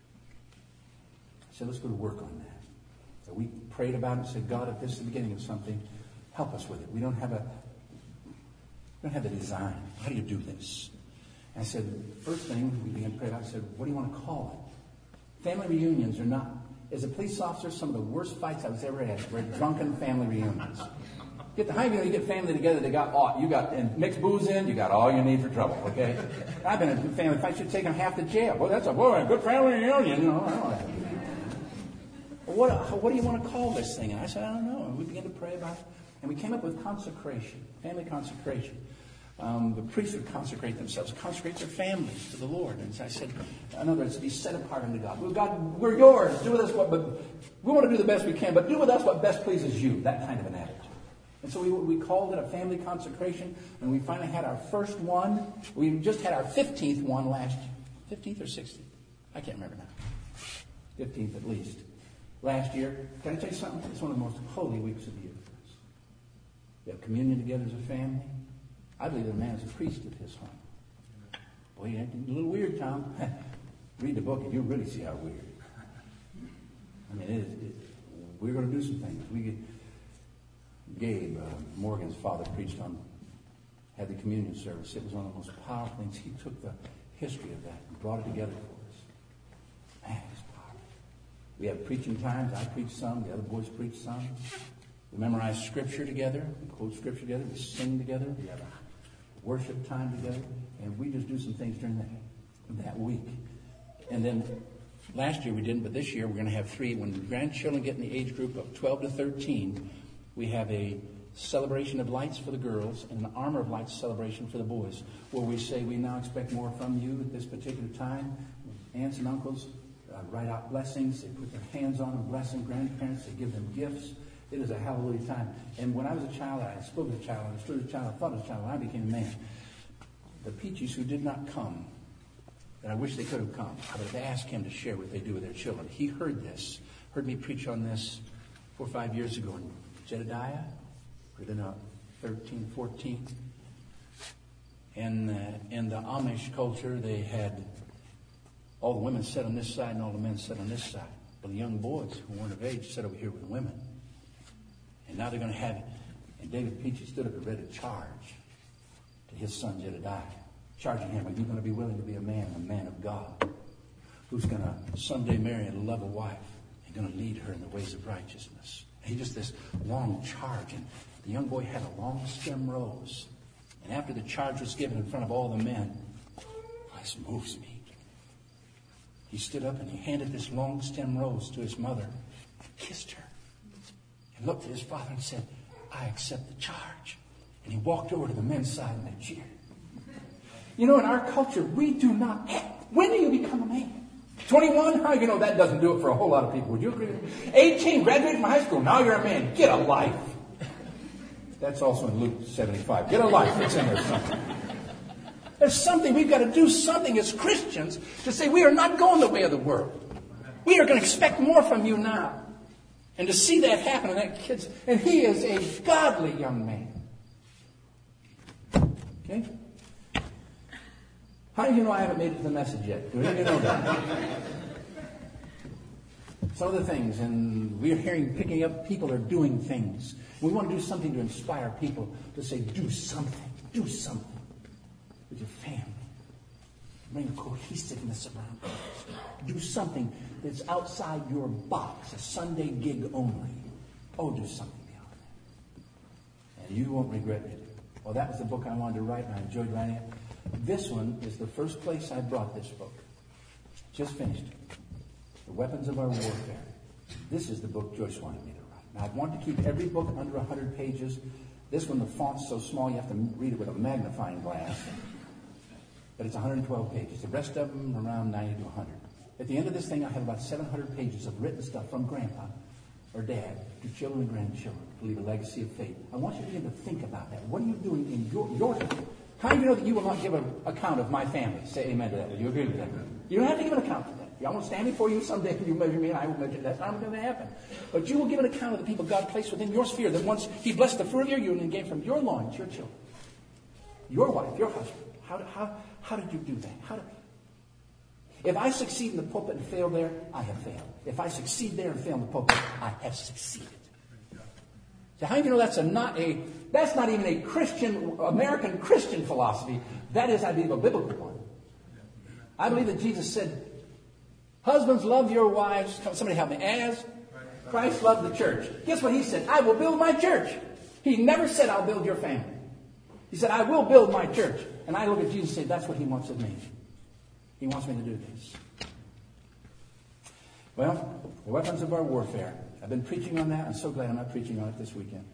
I said, let's go to work on that. So we prayed about it and said, God, if this is the beginning of something, help us with it. We don't have a we don't have the design. How do you do this? And I said, first thing we began to pray about, I said, what do you want to call it? Family reunions are not, as a police officer, some of the worst fights I was ever had were drunken family reunions. Get the high, you know, you get family together, they got all, you got, and mix booze in, you got all you need for trouble, okay? I've been in family fights, you'd take them half to jail. Well, that's a, boy, a good family reunion, you know. I don't know. What, what do you want to call this thing? And I said, I don't know. And we began to pray about it. And we came up with consecration, family consecration. Um, the priests would consecrate themselves, consecrate their families to the Lord. And so I said, in other words, to be set apart unto God. Well, God, we're yours. Do with us what, but we want to do the best we can, but do with us what best pleases you. That kind of an attitude. And so we, we called it a family consecration, and we finally had our first one. We just had our fifteenth one last year. fifteenth or sixteenth? I can't remember now. fifteenth at least. Last year. Can I tell you something? It's one of the most holy weeks of the year for us. We have communion together as a family. I believe that a man is a priest at his home. Boy, you ain't a little weird, Tom. Read the book and you'll really see how weird. I mean, it is, it, we're going to do some things. We get, Gabe, uh, Morgan's father, preached on, had the communion service. It was one of the most powerful things. He took the history of that and brought it together for us. Man, it's powerful. We have preaching times. I preach some. The other boys preach some. We memorize Scripture together. We quote Scripture together. We sing together. We have a worship time together, and we just do some things during that, that week. And then last year we didn't, but this year we're going to have three. When the grandchildren get in the age group of twelve to thirteen, we have a celebration of lights for the girls and an armor of lights celebration for the boys, where we say we now expect more from you at this particular time. Aunts and uncles uh, write out blessings. They put their hands on them, bless them. Grandparents, they give them gifts. It is a hallelujah time. And when I was a child, I spoke as a child, I understood as a child, I thought as a child. When I became a man, the Peaches who did not come, and I wish they could have come, I would have asked him to share what they do with their children. He heard this, heard me preach on this four or five years ago in Jedediah, within a thirteen, fourteen. And uh, in the Amish culture, they had all the women sit on this side and all the men sit on this side. Well, the young boys who weren't of age sat over here with the women. And now they're going to have it. And David Peachy stood up and read a charge to his son Jedediah, charging him, are you going to be willing to be a man, a man of God, who's going to someday marry and love a wife and going to lead her in the ways of righteousness? And he just this long charge. And the young boy had a long stem rose. And after the charge was given in front of all the men, this moves me. He stood up and he handed this long stem rose to his mother, kissed her, and looked at his father and said, I accept the charge. And he walked over to the men's side and they cheered. You know, in our culture, we do not act. When do you become a man? twenty-one? How you know that doesn't do it for a whole lot of people? Would you agree with me? eighteen, graduated from high school. Now you're a man. Get a life. That's also in Luke seventy-five. Get a life. It's in there something. There's something, we've got to do something as Christians to say we are not going the way of the world. We are going to expect more from you now. And to see that happen in that kid's, and he is a godly young man. Okay? How do you know I haven't made it to the message yet? Do any of you know that? Some of the things, and we're hearing, picking up, people are doing things. We want to do something to inspire people to say, do something, do something with your family. Bring a cohesiveness around things. Do something that's outside your box, a Sunday gig only. Oh, do something beyond that. And you won't regret it. Well, that was the book I wanted to write, and I enjoyed writing it. This one is the first place I brought this book. Just finished it. The Weapons of Our Warfare. This is the book Joyce wanted me to write. Now, I want to keep every book under one hundred pages. This one, the font's so small you have to read it with a magnifying glass. But it's one hundred twelve pages. The rest of them around ninety to one hundred. At the end of this thing, I have about seven hundred pages of written stuff from Grandpa or Dad to children and grandchildren to leave a legacy of faith. I want you to begin to think about that. What are you doing in your, your how do you know that you will not give an account of my family? Say amen to that. Will you agree with that? You don't have to give an account for that. I won't stand before you someday and you measure me and I will measure you. That's not going to happen. But you will give an account of the people God placed within your sphere that once He blessed the fruit of your union and gave from your loins, your children, your wife, your husband. How, how, how did you do that? How did, if I succeed in the pulpit and fail there, I have failed. If I succeed there and fail in the pulpit, I have succeeded. So how do you know that's a not a that's not even a Christian American Christian philosophy? That is, I believe, a biblical one. I believe that Jesus said, "Husbands, love your wives." Somebody help me. As Christ loved the church. Guess what He said? I will build my church. He never said, "I'll build your family." He said, "I will build my church." And I look at Jesus and say, that's what He wants of me. He wants me to do this. Well, the weapons of our warfare. I've been preaching on that. I'm so glad I'm not preaching on it this weekend.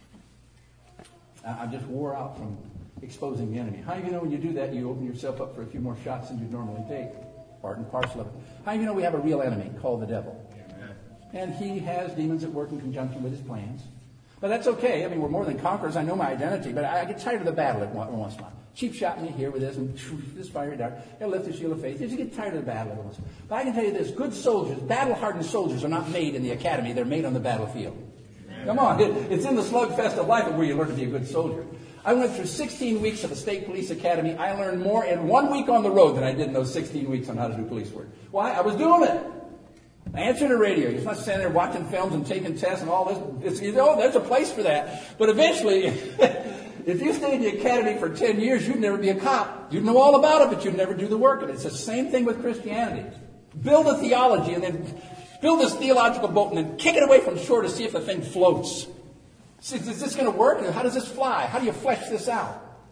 I just wore out from exposing the enemy. How do you know when you do that, you open yourself up for a few more shots than you normally take? Part and parcel of it. How do you know we have a real enemy called the devil? And he has demons at work in conjunction with his plans. But that's okay. I mean, we're more than conquerors. I know my identity, but I get tired of the battle at one, once in a while. Cheap shot me here with this, and this fiery dart. He'll lift the shield of faith. You just get tired of the battle every once in a while. But I can tell you this: good soldiers, battle-hardened soldiers, are not made in the academy. They're made on the battlefield. Come on, it, it's in the slugfest of life where you learn to be a good soldier. I went through sixteen weeks of the State Police Academy. I learned more in one week on the road than I did in those sixteen weeks on how to do police work. Why? I was doing it. I answered the radio. You're not standing there watching films and taking tests and all this. It's, you know, there's a place for that. But eventually, if you stayed in the academy for ten years, you'd never be a cop. You'd know all about it, but you'd never do the work of it. It's the same thing with Christianity. Build a theology and then build this theological boat and then kick it away from shore to see if the thing floats. Is this going to work? How does this fly? How do you flesh this out?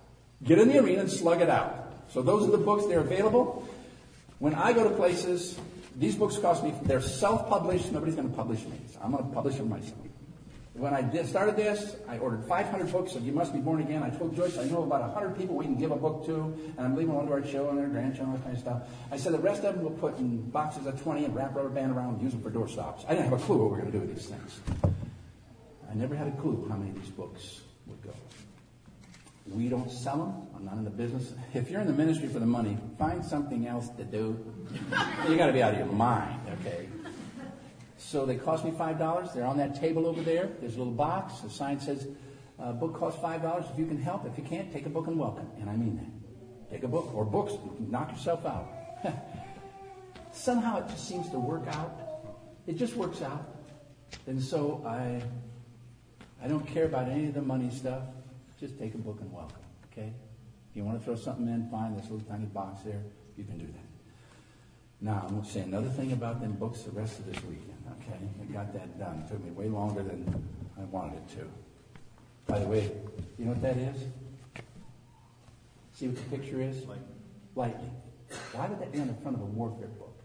Get in the arena and slug it out. So those are the books. They're available. When I go to places, these books cost me, they're self-published. Nobody's going to publish me. So I'm going to publish them myself. When I did, started this, I ordered five hundred books of You Must Be Born Again. I told Joyce, I know about one hundred people we can give a book to, and I'm leaving one to our children, their grandchildren, that kind of stuff. I said the rest of them we'll put in boxes of twenty and wrap rubber band around and use them for door stops. I didn't have a clue what we were going to do with these things. I never had a clue how many of these books would go. We don't sell them. I'm not in the business. If you're in the ministry for the money, find something else to do. You got to be out of your mind, okay? So they cost me five dollars. They're on that table over there. There's a little box. The sign says, uh, book costs five dollars. If you can help. If you can't, take a book and welcome. And I mean that. Take a book or books. Knock yourself out. Somehow it just seems to work out. It just works out. And so I, I don't care about any of the money stuff. Just take a book and welcome. Okay? If you want to throw something in, find this little tiny box there. You can do that. Now, I'm going to say another thing about them books the rest of this weekend, okay? I got that done. It took me way longer than I wanted it to. By the way, you know what that is? See what the picture is? Lightning. Lightning. Why would that be on the front of a warfare book?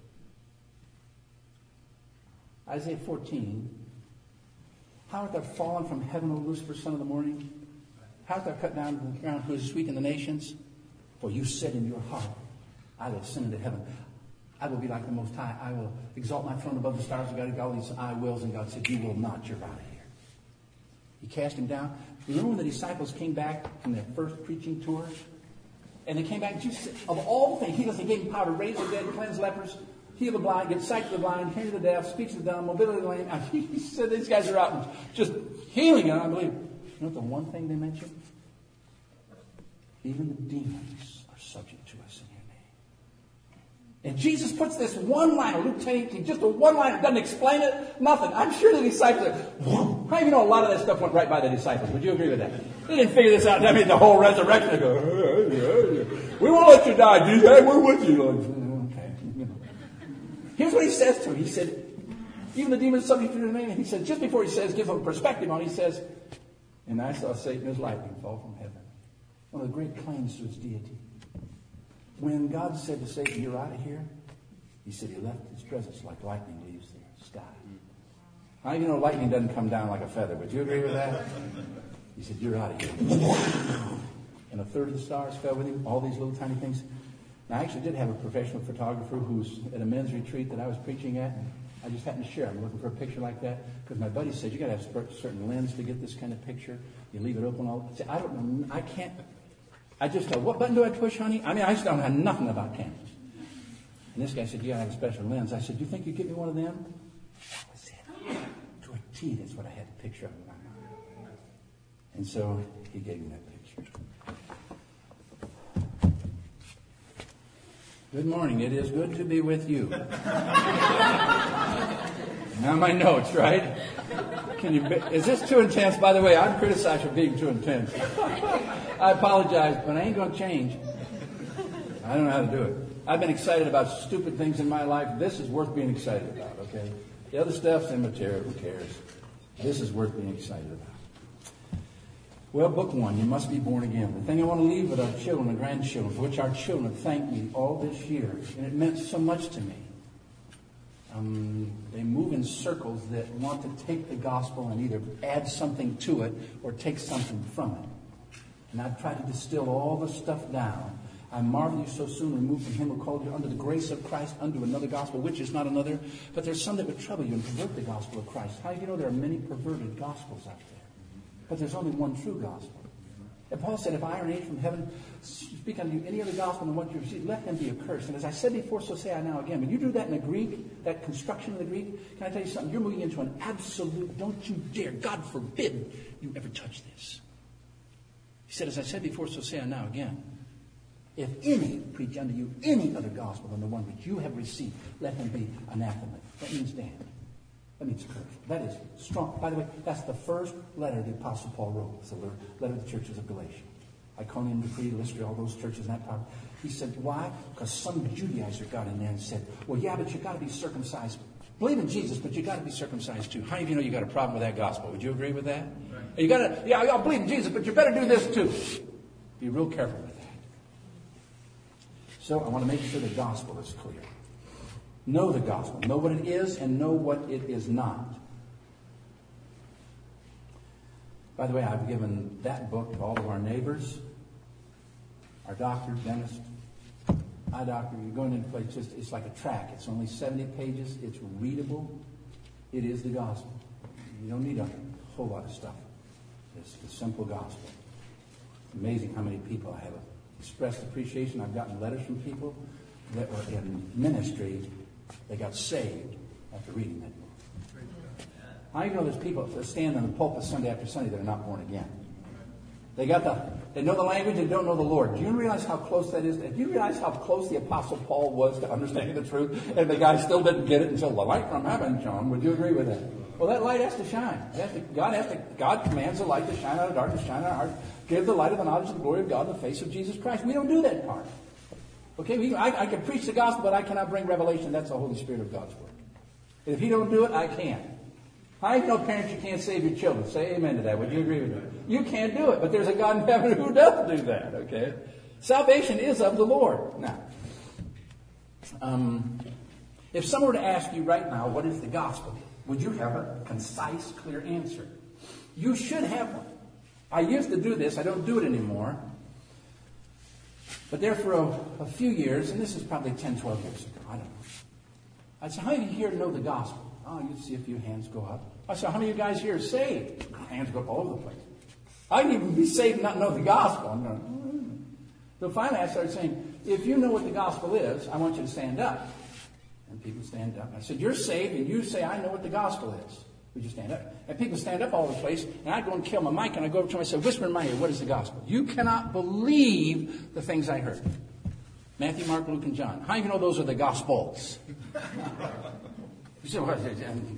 Isaiah fourteen. How art thou fallen from heaven, O Lucifer, son of the morning? How art thou cut down to the ground, who is weak in the nations? For you said in your heart, I will ascend into heaven. I will be like the Most High. I will exalt my throne above the stars of God. God, all these I wills, and God said, you will not. You're out of here. He cast him down. Remember when the disciples came back from their first preaching tour? And they came back, and Jesus said, of all the things, he doesn't give him power to raise the dead, cleanse lepers, heal the blind, give sight to the blind, hear the deaf, speak to the dumb, mobility to the lame. He said these guys are out and just healing, and I believe. You know what the one thing they mentioned? Even the demons are subject to us in your name. And Jesus puts this one liner, Luke ten eighteen, just a one liner, doesn't explain it, nothing. I'm sure the disciples are, whoa. I even know a lot of that stuff went right by the disciples. Would you agree with that? They didn't figure this out. I mean, the whole resurrection, they go, hey, hey, hey. We won't let you die, Jesus. Hey, we're with you. Okay. Here's what he says to him. He said, even the demons subject to your name. And he said, just before he says, gives them perspective on it, he says, and I saw Satan as lightning fall from heaven. One of the great claims to his deity. When God said to Satan, you're out of here, he said he left his presence like lightning leaves the sky. How do you know lightning doesn't come down like a feather? Would you agree with that? He said, you're out of here. And a third of the stars fell with him, all these little tiny things. Now, I actually did have a professional photographer who was at a men's retreat that I was preaching at. And I just happened to share. I'm looking for a picture like that because my buddy said, you got to have a certain lens to get this kind of picture. You leave it open all. I, I don't know. I can't. I just go, what button do I push, honey? I mean, I just don't know nothing about cameras. And this guy said, you got to have a special lens. I said, do you think you'd get me one of them? I said, to a T, that's what I had the picture of in my mind. And so he gave me that picture. Good morning. It is good to be with you. Now my notes, right? Can you? Is this too intense? By the way, I'm criticized for being too intense. I apologize, but I ain't going to change. I don't know how to do it. I've been excited about stupid things in my life. This is worth being excited about, okay? The other stuff's immaterial. Who cares? This is worth being excited about. Well, book one, You Must Be Born Again. The thing I want to leave with our children and grandchildren, for which our children have thanked me all this year, and it meant so much to me. Um, they move in circles that want to take the gospel and either add something to it or take something from it. And I've tried to distill all the stuff down. I marvel you so soon removed from him who called you under the grace of Christ unto another gospel, which is not another. But there's some that would trouble you and pervert the gospel of Christ. How do you know there are many perverted gospels out there? But there's only one true gospel. And Paul said, if I or an angel from heaven speak unto you any other gospel than what you received, let them be accursed. And as I said before, so say I now again. When you do that in the Greek, that construction of the Greek, can I tell you something? You're moving into an absolute, don't you dare, God forbid, you ever touch this. He said, as I said before, so say I now again. If any preach unto you any other gospel than the one which you have received, let him be anathema. That means damned. That means cursed. That is strong. By the way, that's the first letter the Apostle Paul wrote. It's the letter to the churches of Galatia. Iconium, Crete, Lystra, all those churches in that part. He said, why? Because some Judaizer got in there and said, well, yeah, but you got to be circumcised. Believe in Jesus, but you got to be circumcised too. How many of you know you got a problem with that gospel? Would you agree with that? Right. You got to, yeah, I believe in Jesus, but you better do this too. Be real careful with that. So I want to make sure the gospel is clear. Know the gospel. Know what it is and know what it is not. By the way, I've given that book to all of our neighbors, our doctor, dentist, eye doctor. You're going into a place, just, it's like a tract. It's only seventy pages. It's readable. It is the gospel. You don't need a whole lot of stuff. It's the simple gospel. It's amazing how many people I have expressed appreciation. I've gotten letters from people that were in ministry that got saved after reading that book. I know there's people that stand on the pulpit Sunday after Sunday that are not born again. They got the, they know the language and don't know the Lord. Do you realize how close that is? Do you realize how close the Apostle Paul was to understanding the truth? And the guy still didn't get it until the light from heaven shone. Would you agree with that? Well, that light has to shine. It has to, God has to, God commands the light to shine out of darkness, shine out of our heart. Give the light of the knowledge of the glory of God in the face of Jesus Christ. We don't do that part. Okay, we, I, I can preach the gospel, but I cannot bring revelation. That's the Holy Spirit of God's work. And if He don't do it, I can't. I know parents, you can't save your children. Say amen to that. Would you agree with me? You can't do it, but there's a God in heaven who does do that, okay? Salvation is of the Lord. Now, um, if someone were to ask you right now, what is the gospel? Would you have a concise, clear answer? You should have one. I used to do this. I don't do it anymore. But there for a, a few years, and this is probably ten, twelve years ago, I don't know. I'd say, how many of you here know the gospel? Oh, you'd see a few hands go up. I said, how many of you guys here are saved? Hands go up all over the place. I can even be saved and not know the gospel. I'm going, mm. So finally I started saying, if you know what the gospel is, I want you to stand up. And people stand up. I said, you're saved, and you say, I know what the gospel is. Would you stand up? And people stand up all over the place, and I go and kill my mic, and I go over to them and I say, whisper in my ear, what is the gospel? You cannot believe the things I heard. Matthew, Mark, Luke, and John. How do you know those are the gospels? You say, what?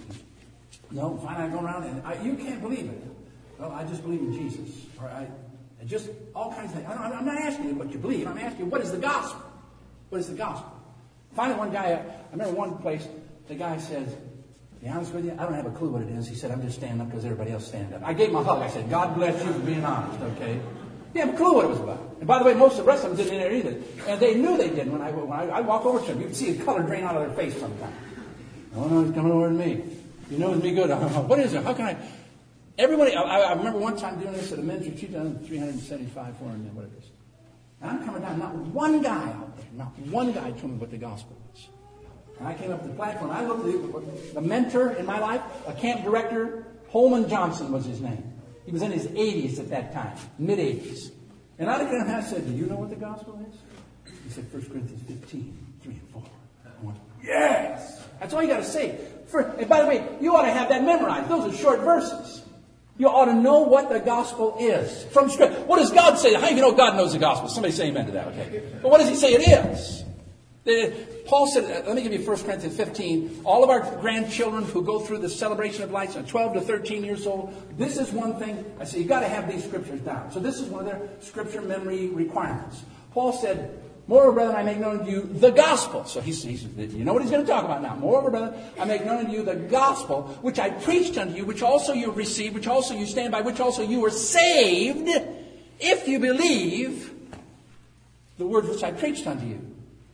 No, finally I go around, and I, you can't believe it. Well, I just believe in Jesus. Or I, I just, all kinds of things. I I'm not asking you what you believe. I'm asking you, what is the gospel? What is the gospel? Finally, one guy, I remember one place, the guy says, to be honest with you, I don't have a clue what it is. He said, I'm just standing up because everybody else stand up. I gave him a hug. I said, God bless you for being honest, okay? He didn't have a clue what it was about. And by the way, most of the rest of them didn't in there either. And they knew they did when I, when I, I walk over to them. You can see the color drain out of their face sometimes. Oh, no, he's coming over to me. He knows me good. What is it? How can I? Everybody, I, I remember one time doing this at a men's retreat down three seventy-five, four hundred, whatever it is. And I'm coming down, not one guy out there, not one guy told me what the gospel was. And I came up to the platform. I looked at the mentor in my life, a camp director, Holman Johnson was his name. He was in his eighties at that time, mid-eighties. And I looked at him and I said, do you know what the gospel is? He said, First Corinthians fifteen, three and four. I went, yes! That's all you got to say. For, and by the way, you ought to have that memorized. Those are short verses. You ought to know what the gospel is from Scripture. What does God say? How do you know God knows the gospel? Somebody say amen to that, okay? But what does He say it is? The, Paul said, let me give you First Corinthians fifteen. All of our grandchildren who go through the celebration of lights are twelve to thirteen years old. This is one thing. I say, you've got to have these scriptures down. So this is one of their scripture memory requirements. Paul said, moreover, brethren, I make known to you the gospel. So he says, you know what he's going to talk about now. Moreover, brethren, I make known to you the gospel, which I preached unto you, which also you received, which also you stand by, which also you were saved, if you believe the words which I preached unto you.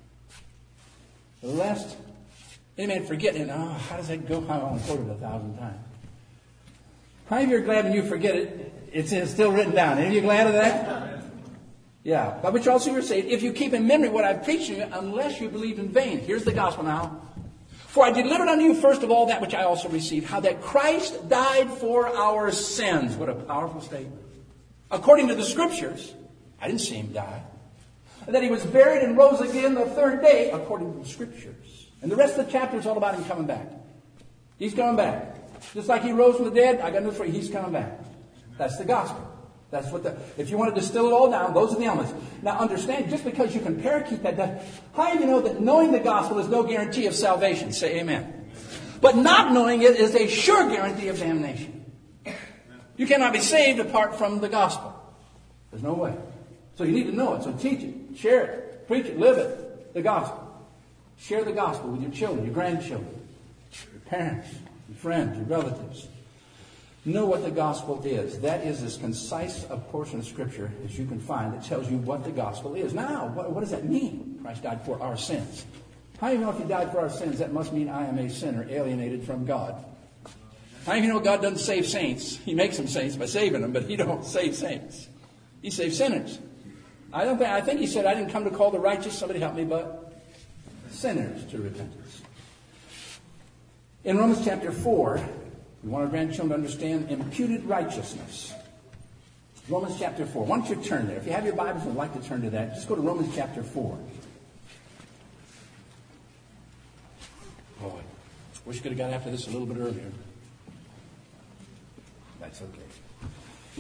Lest any man forget, and oh, how does that go? I want to quote it a thousand times. How many of you are glad when you forget it, it's, it's still written down? Any of you glad of that? Yeah, by which also you are saved, if you keep in memory what I've preached to you, unless you believed in vain. Here's the gospel now. For I delivered unto you first of all that which I also received, how that Christ died for our sins. What a powerful statement. According to the Scriptures, I didn't see Him die. And that He was buried and rose again the third day, according to the Scriptures. And the rest of the chapter is all about Him coming back. He's coming back. Just like He rose from the dead, I got news for you, He's coming back. That's the gospel. That's what the, if you want to distill it all down, those are the elements. Now understand, just because you can parakeet that, that how do you know that knowing the gospel is no guarantee of salvation? Say amen. But not knowing it is a sure guarantee of damnation. You cannot be saved apart from the gospel. There's no way. So you need to know it. So teach it, share it, preach it, live it. The gospel. Share the gospel with your children, your grandchildren, your parents, your friends, your relatives. know what the gospel is. That is as concise a portion of Scripture as you can find that tells you what the gospel is. Now, what, what does that mean? Christ died for our sins. How do you know if he died for our sins? That must mean I am a sinner alienated from God. How do you know God doesn't save saints? He makes them saints by saving them, but he don't save saints. He saves sinners. I don't think, I think he said, I didn't come to call the righteous, somebody help me, but sinners to repentance. In Romans chapter four, we want our grandchildren to understand imputed righteousness. Romans chapter four. Why don't you turn there? If you have your Bibles and would like to turn to that, just go to Romans chapter four. Boy, wish you could have got after this a little bit earlier. That's okay.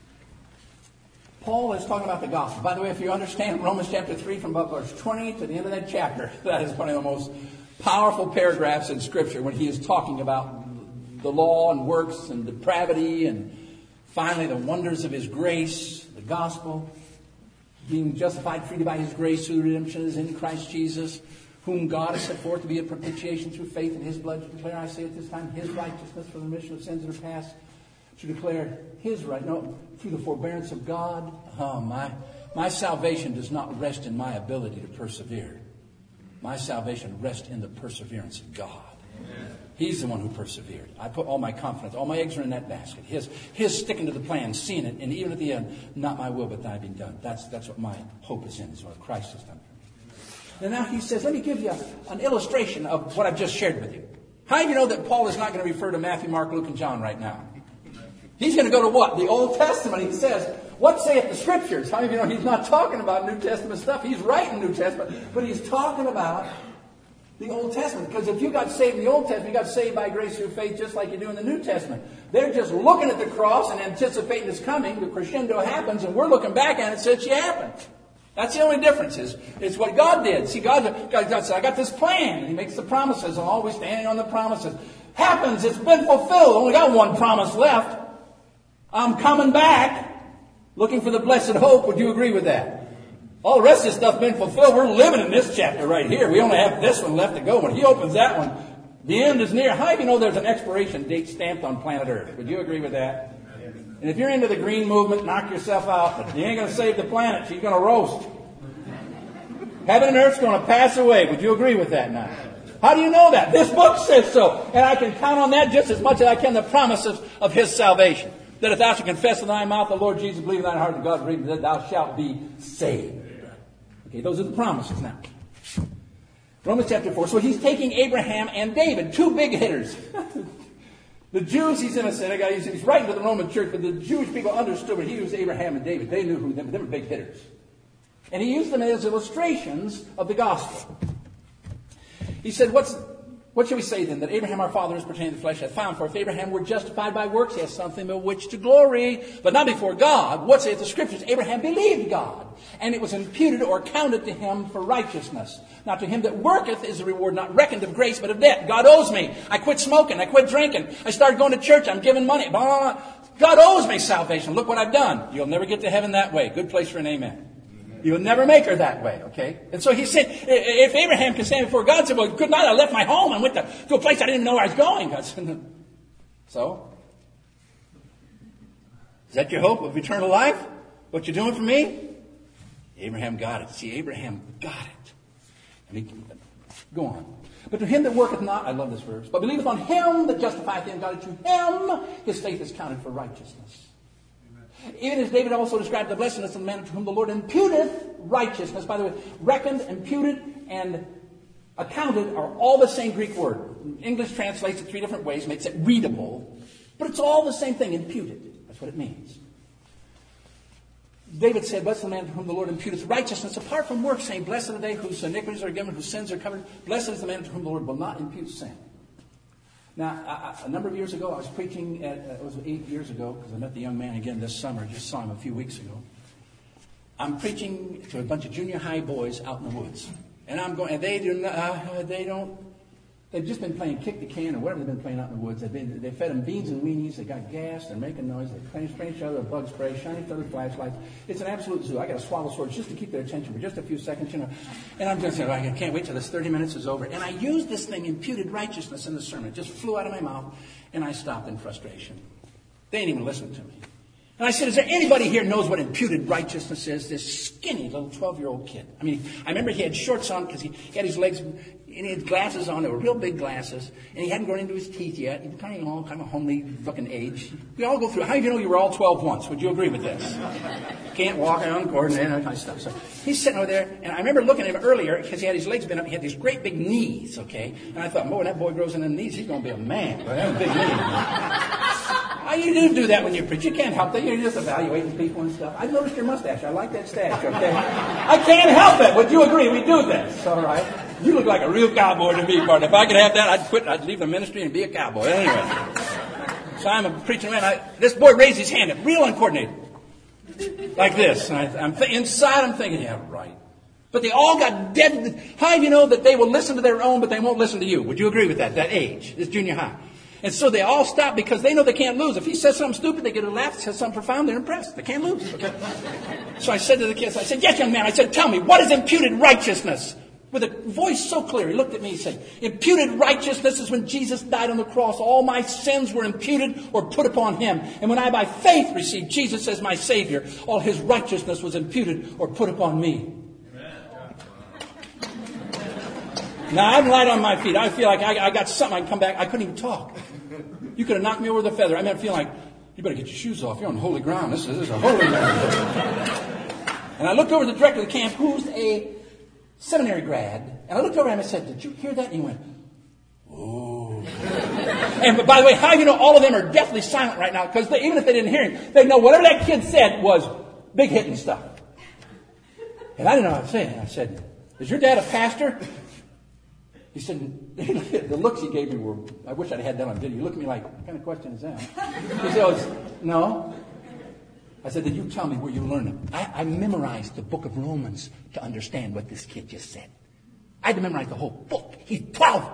Paul is talking about the gospel. By the way, if you understand Romans chapter three from about verse twenty to the end of that chapter, that is one of the most powerful paragraphs in Scripture when he is talking about the law and works and depravity and finally the wonders of his grace, the gospel, being justified freely by his grace through the redemption is in Christ Jesus, whom God has set forth to be a propitiation through faith in his blood, to declare, I say at this time, his righteousness for the remission of sins that are past, to declare his right, no, through the forbearance of God. Oh, my, my salvation does not rest in my ability to persevere. My salvation rests in the perseverance of God. Amen. He's the one who persevered. I put all my confidence, all my eggs are in that basket. His, his sticking to the plan, seeing it, and even at the end, not my will, but thy be done. That's, that's what my hope is in, is what Christ has done for me. And now he says, let me give you a, an illustration of what I've just shared with you. How do you know that Paul is not going to refer to Matthew, Mark, Luke, and John right now? He's going to go to what? The Old Testament. He says, what saith the Scriptures? How many of you know he's not talking about New Testament stuff? He's writing New Testament, but he's talking about the Old Testament. Because if you got saved in the Old Testament, you got saved by grace through faith just like you do in the New Testament. They're just looking at the cross and anticipating his coming. The crescendo happens, and we're looking back at it since it happened. That's the only difference. Is it's what God did. See, God, God, God said, I got this plan. And he makes the promises. I'm always standing on the promises. Happens. It's been fulfilled. Only got one promise left. I'm coming back, looking for the blessed hope. Would you agree with that? All the rest of this stuff's been fulfilled. We're living in this chapter right here. We only have this one left to go. When he opens that one, the end is near. How do you know there's an expiration date stamped on planet Earth? Would you agree with that? And if you're into the green movement, knock yourself out. But you ain't going to save the planet. She's going to roast. Heaven and earth's going to pass away. Would you agree with that now? How do you know that? This book says so. And I can count on that just as much as I can the promises of his salvation. That if thou shalt confess in thy mouth the Lord Jesus, believe in thine heart that God is raised from the dead, thou shalt be saved. Okay, those are the promises now. Romans chapter four. So he's taking Abraham and David, two big hitters. The Jews, he's in a synagogue, he's, he's writing to the Roman church, but the Jewish people understood when he used Abraham and David. They knew who they were. They were big hitters. And he used them as illustrations of the gospel. He said, what's... What shall we say then? That Abraham our father is pertaining to the flesh hath found. For if Abraham were justified by works, he has something by which to glory. But not before God. What saith the Scriptures? Abraham believed God. And it was imputed or counted to him for righteousness. Now to him that worketh is the reward not reckoned of grace, but of debt. God owes me. I quit smoking. I quit drinking. I started going to church. I'm giving money. Blah, blah, blah. God owes me salvation. Look what I've done. You'll never get to heaven that way. Good place for an amen. You'll never make her that way, okay? And so he said, if Abraham can stand before God and say, well, good night, I left my home and went to, to a place I didn't even know where I was going. God said, so? Is that your hope of eternal life? What you're doing for me? Abraham got it. See, Abraham got it. And he, go on. But to him that worketh not, I love this verse, but believeth on him that justifieth him, God, to him his faith is counted for righteousness. Even as David also described the blessedness of the man to whom the Lord imputeth righteousness. By the way, reckoned, imputed, and accounted are all the same Greek word. English translates it three different ways, makes it readable. But it's all the same thing, imputed. That's what it means. David said, blessed the man to whom the Lord imputeth righteousness apart from works, saying, blessed are they whose iniquities are given, whose sins are covered. Blessed is the man to whom the Lord will not impute sin. Now, I, a number of years ago, I was preaching at, uh, it was eight years ago, because I met the young man again this summer, just saw him a few weeks ago. I'm preaching to a bunch of junior high boys out in the woods. And I'm going, and they do not, uh, they don't, they've just been playing kick the can or whatever they've been playing out in the woods. They've been, they fed them beans and weenies, they got gas, they're making noise, they spray each other with bug spray, shine each other with flashlights. It's an absolute zoo. I got to swallow swords just to keep their attention for just a few seconds, you know. And I'm just saying, I can't wait till this thirty minutes is over. And I used this thing, imputed righteousness, in the sermon. It just flew out of my mouth, and I stopped in frustration. They ain't even listening to me. And I said, is there anybody here knows what imputed righteousness is? This skinny little twelve-year-old kid. I mean, I remember he had shorts on because he had his legs, and he had glasses on. They were real big glasses. And he hadn't grown into his teeth yet. He was kind of, all kind of homely fucking age. We all go through. How do you know you were all twelve once? Would you agree with this? Can't walk, uncoordinated, that kind of stuff. So he's sitting over there, and I remember looking at him earlier because he had his legs bent up. He had these great big knees, okay? And I thought, boy, when that boy grows in them knees, he's going to be a man. But that big knees. You didn't do that when you preach. You can't help that. You're just evaluating people and stuff. I noticed your mustache. I like that stash, okay? I can't help it. Would you agree we do this? All right. You look like a real cowboy to me, partner. If I could have that, I'd quit. I'd leave the ministry and be a cowboy. Anyway. So I'm a preaching man. I, this boy raised his hand up, real uncoordinated. Like this. And I, I'm th- inside, I'm thinking, yeah, right. But they all got dead. How do you know that they will listen to their own, but they won't listen to you? Would you agree with that? That age. It's junior high. And so they all stop because they know they can't lose. If he says something stupid, they get a laugh. If he says something profound, they're impressed. They can't lose. Okay? So I said to the kids, I said, yes, young man. I said, tell me, what is imputed righteousness? With a voice so clear, he looked at me and said, imputed righteousness is when Jesus died on the cross. All my sins were imputed or put upon him. And when I by faith received Jesus as my Savior, all his righteousness was imputed or put upon me. Now, I'm light on my feet. I feel like I, I got something. I can come back. I couldn't even talk. You could have knocked me over with a feather. I mean, I feel like, you better get your shoes off. You're on holy ground. This is, this is a holy ground. And I looked over at the director of the camp, who's a seminary grad. And I looked over at him and said, did you hear that? And he went, oh. And by the way, how do you know all of them are deathly silent right now? Because even if they didn't hear him, they know whatever that kid said was big hitting stuff. And I didn't know what I was saying. I said, is your dad a pastor? He said, the looks he gave me were, I wish I'd had that on video. He looked at me like, what kind of question is that? He goes, no. I said, then you tell me where you learned it. I, I memorized the book of Romans to understand what this kid just said. I had to memorize the whole book. He's twelve.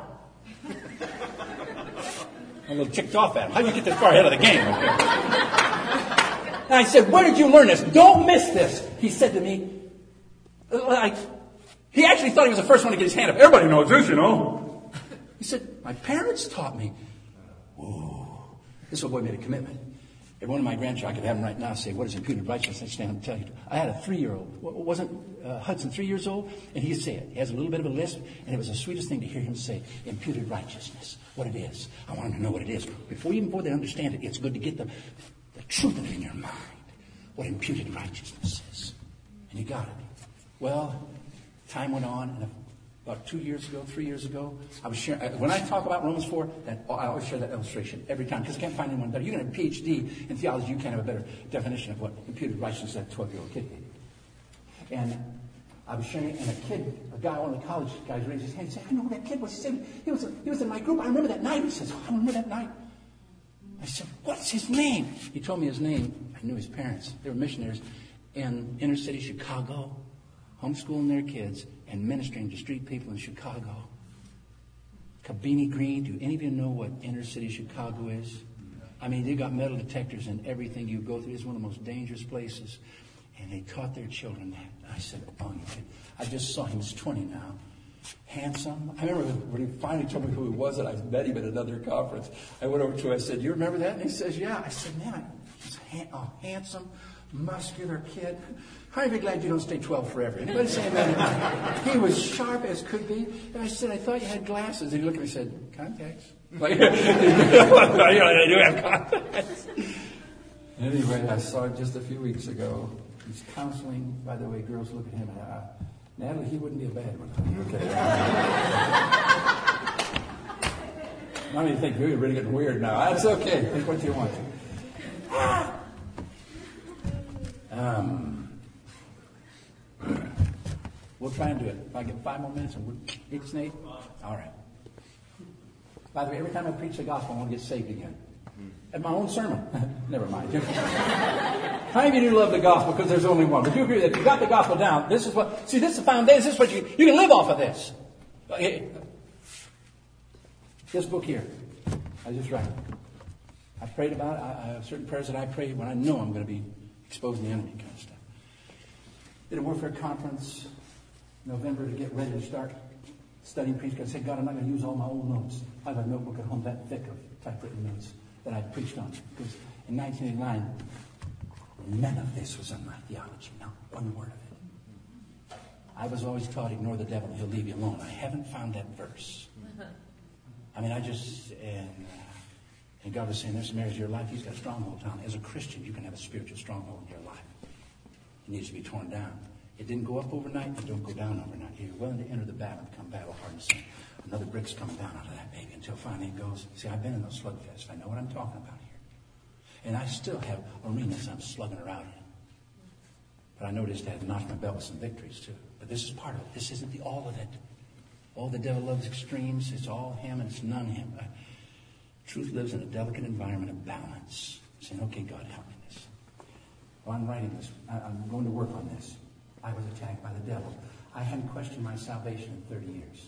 I'm a little ticked off at him. How do you get this far ahead of the game? Okay? And I said, where did you learn this? Don't miss this. He said to me, like, he actually thought he was the first one to get his hand up. Everybody knows this, you know. He said, my parents taught me. Whoa. This little boy made a commitment. If one of my grandchildren, I could have him right now say, what is imputed righteousness? I stand up and tell you. I had a three-year-old. Wasn't uh, Hudson three years old? And he'd say it. He has a little bit of a lisp, and it was the sweetest thing to hear him say, imputed righteousness, what it is. I want him to know what it is. Before even before they understand it, it's good to get the, the truth of it in your mind, what imputed righteousness is. And you got it. Well, time went on, and about two years ago, three years ago, I was sharing, when I talk about Romans four, that, I always share that illustration every time, because I can't find anyone better. You can have a P H D in theology, you can't have a better definition of what imputed righteousness that twelve-year-old kid did. And I was sharing, and a kid, a guy, one of the college guys raised his hand and said, I know who that kid was. He said, he was, he was in my group. I remember that night. He says, I remember that night. I said, what's his name? He told me his name. I knew his parents. They were missionaries in inner city Chicago, homeschooling their kids and ministering to street people in Chicago. Cabrini Green. Do any of you know what inner city Chicago is? I mean, they got metal detectors and everything you go through. It's one of the most dangerous places. And they taught their children that. I said, oh, I just saw him. He's twenty now. Handsome. I remember when he finally told me who he was, and I met him at another conference. I went over to him. I said, you remember that? And he says, yeah. I said, man, he's a handsome, muscular kid. I'm very glad you don't stay twelve forever. Anybody saying that? He was sharp as could be. And I said, I thought you had glasses. And he looked at me and said, contacts. Like, you know, you have contacts. Anyway, I saw him just a few weeks ago. He's counseling. By the way, girls look at him and uh, Natalie, he wouldn't be a bad one. Okay. Now you think you're really getting weird now. That's okay. Think what you want to. Um, we'll try and do it. If I get five more minutes, and we'll eat snake. All right. By the way, every time I preach the gospel, I want to get saved again. At my own sermon. Never mind. How many of you do love the gospel? Because there's only one. Would you agree that if you got the gospel down, this is what, see, this is the foundation. This is what you, you can live off of this. This book here. I just write. I prayed about it. I, I have certain prayers that I pray when I know I'm going to be exposing the enemy kind of stuff. Did a warfare conference in November to get ready to start studying priesthood. I said, God, I'm not going to use all my old notes. I have a notebook at home that thick of typewritten notes that I preached on. Because In nineteen eighty-nine, none of this was in my theology, not one word of it. I was always taught, ignore the devil, he'll leave you alone. I haven't found that verse. I mean, I just, and, and God was saying, there's some areas of your life, he's got strongholds on. As a Christian, you can have a spiritual stronghold in your life. It needs to be torn down. It didn't go up overnight, it don't go down overnight. You're willing to enter the battle, become battle hardened. Another brick's coming down out of that baby until finally it goes. See, I've been in those slugfests. I know what I'm talking about here. And I still have arenas I'm slugging around in. But I noticed I had notched my belt with some victories too. But this is part of it. This isn't the all of it. All the devil loves extremes. It's all him and it's none him. Uh, truth lives in a delicate environment of balance. Saying, okay, God, help me in this. Well, I'm writing this. I, I'm going to work on this. I was attacked by the devil. I hadn't questioned my salvation in thirty years.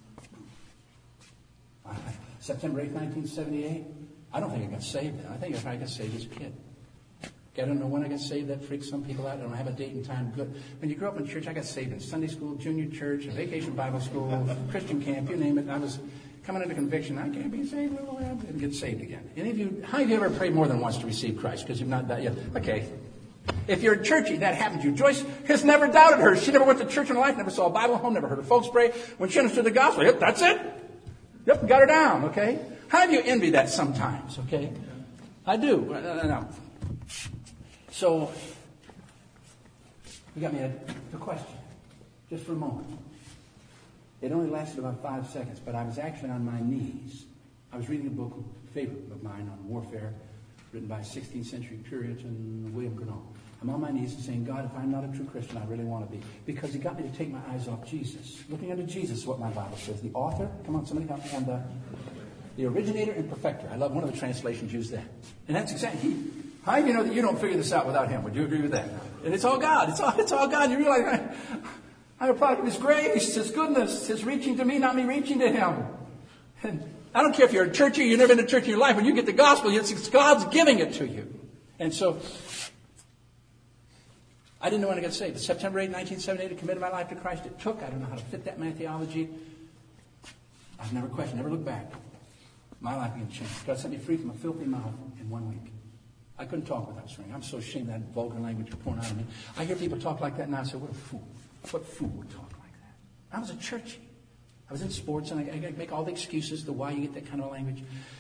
Uh, September eighth, nineteen seventy-eight, I don't think I got saved then. I think I got saved as a kid. I don't know when I got saved. That freaks some people out. I don't have a date and time. Good. When you grow up in church, I got saved in Sunday school, junior church, vacation Bible school, Christian camp, you name it. I was coming into conviction. I can't be saved. Well, I didn't get saved again. Any of you, how have you ever prayed more than once to receive Christ? Because you've not done yet. Okay. If you're churchy, that happened to you. Joyce has never doubted her. She never went to church in her life, never saw a Bible home, never heard her folks pray. When she understood the gospel, yep, that's it. Yep, got her down, okay? How do you envy that sometimes, okay? I do. No, no, no. So, you got me a, a question, just for a moment. It only lasted about five seconds, but I was actually on my knees. I was reading a book, a favorite of mine, on warfare, written by a sixteenth century Puritan, William Gurnall. I'm on my knees and saying, God, if I'm not a true Christian, I really want to be. Because he got me to take my eyes off Jesus. Looking unto Jesus is what my Bible says. The author, come on, somebody help me, and the, the originator and perfecter. I love one of the translations use that. And that's exactly, he, how do you know that you don't figure this out without him? Would you agree with that? And it's all God. It's all, it's all God. You realize, I, I'm a product of his grace, his goodness, his reaching to me, not me reaching to him. And I don't care if you're a churchy, you've never been to church in your life. When you get the gospel, it's God's giving it to you. And so, I didn't know when I got saved. But September eighth, nineteen seventy-eight, I committed my life to Christ. It took. I don't know how to fit that in my theology. I've never questioned, never looked back. My life began changed. God set me free from a filthy mouth in one week. I couldn't talk without swearing. I'm so ashamed of that vulgar language you're pouring out of me. I hear people talk like that now. I say, what a fool. What fool would talk like that? I was a churchy. I was in sports, and I, I make all the excuses to why you get that kind of language.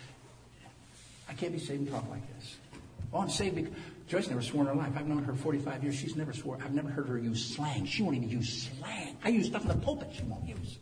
I can't be saved and talk like this. Oh, I'm saved because Joyce never swore in her life. I've known her forty-five years. She's never swore. I've never heard her use slang. She won't even use slang. I use stuff in the pulpit she won't use.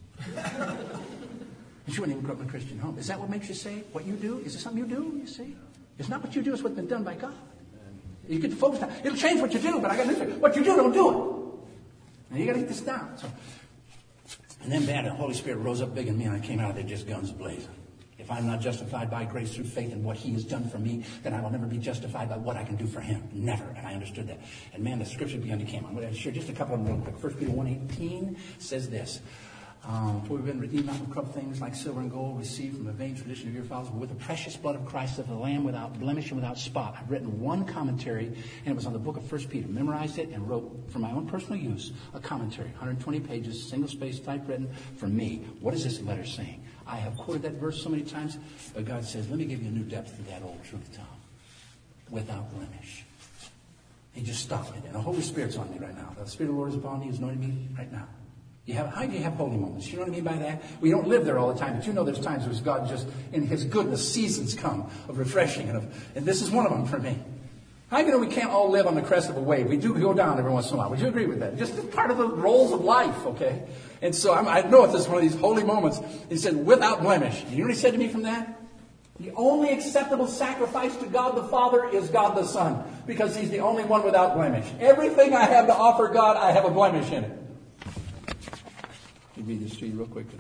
She wouldn't even grow up in a Christian home. Is that what makes you saved? What you do? Is it something you do, you see? It's not what you do. It's what's been done by God. You get to focus on it. It'll change what you do, but I got to say, what you do, don't do it. And you got to get this down. So, and then, man, the Holy Spirit rose up big in me, and I came out of there just guns blazing. If I'm not justified by grace through faith in what he has done for me, then I will never be justified by what I can do for him. Never. And I understood that. And man, the scripture began to come. I'm going to share just a couple of them real quick. First Peter one eighteen says this. Um, for we've been redeemed not from corrupt things like silver and gold received from the vain tradition of your fathers, but with the precious blood of Christ of the Lamb without blemish and without spot. I've written one commentary, and it was on the book of First Peter. Memorized it and wrote, for my own personal use, a commentary. one hundred twenty pages, single-space typewritten for me. What is this letter saying? I have quoted that verse so many times, but God says, let me give you a new depth to that old truth, Tom. Without blemish. He just stopped it. And the Holy Spirit's on me right now. The Spirit of the Lord is upon me. He's anointing me right now. You have, how do you have holy moments? You know what I mean by that? We don't live there all the time, but you know there's times where God just, in his goodness, seasons come of refreshing. And, of, and this is one of them for me. How do you know we can't all live on the crest of a wave? We do go down every once in a while. Would you agree with that? Just part of the roles of life, okay? And so I'm, I know if this is one of these holy moments. He said, without blemish. You know what he said to me from that? The only acceptable sacrifice to God the Father is God the Son, because he's the only one without blemish. Everything I have to offer God, I have a blemish in it. Let me read this to you real quickly.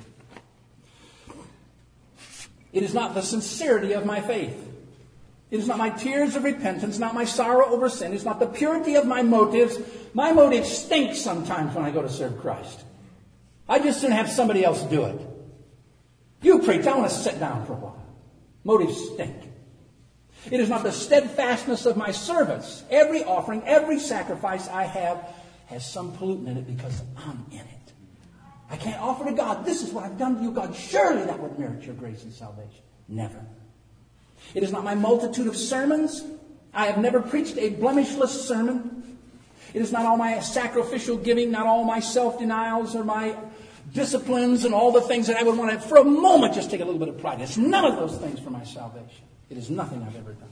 It is not the sincerity of my faith. It is not my tears of repentance, not my sorrow over sin. It's not the purity of my motives. My motives stink sometimes when I go to serve Christ. I just soon have somebody else do it. You preach, I want to sit down for a while. Motives stink. It is not the steadfastness of my service. Every offering, every sacrifice I have has some pollutant in it because I'm in it. I can't offer to God, this is what I've done to you, God. Surely that would merit your grace and salvation. Never. It is not my multitude of sermons. I have never preached a blemishless sermon. It is not all my sacrificial giving, not all my self-denials or my disciplines and all the things that I would want to, for a moment, just take a little bit of pride. It's none of those things for my salvation. It is nothing I've ever done.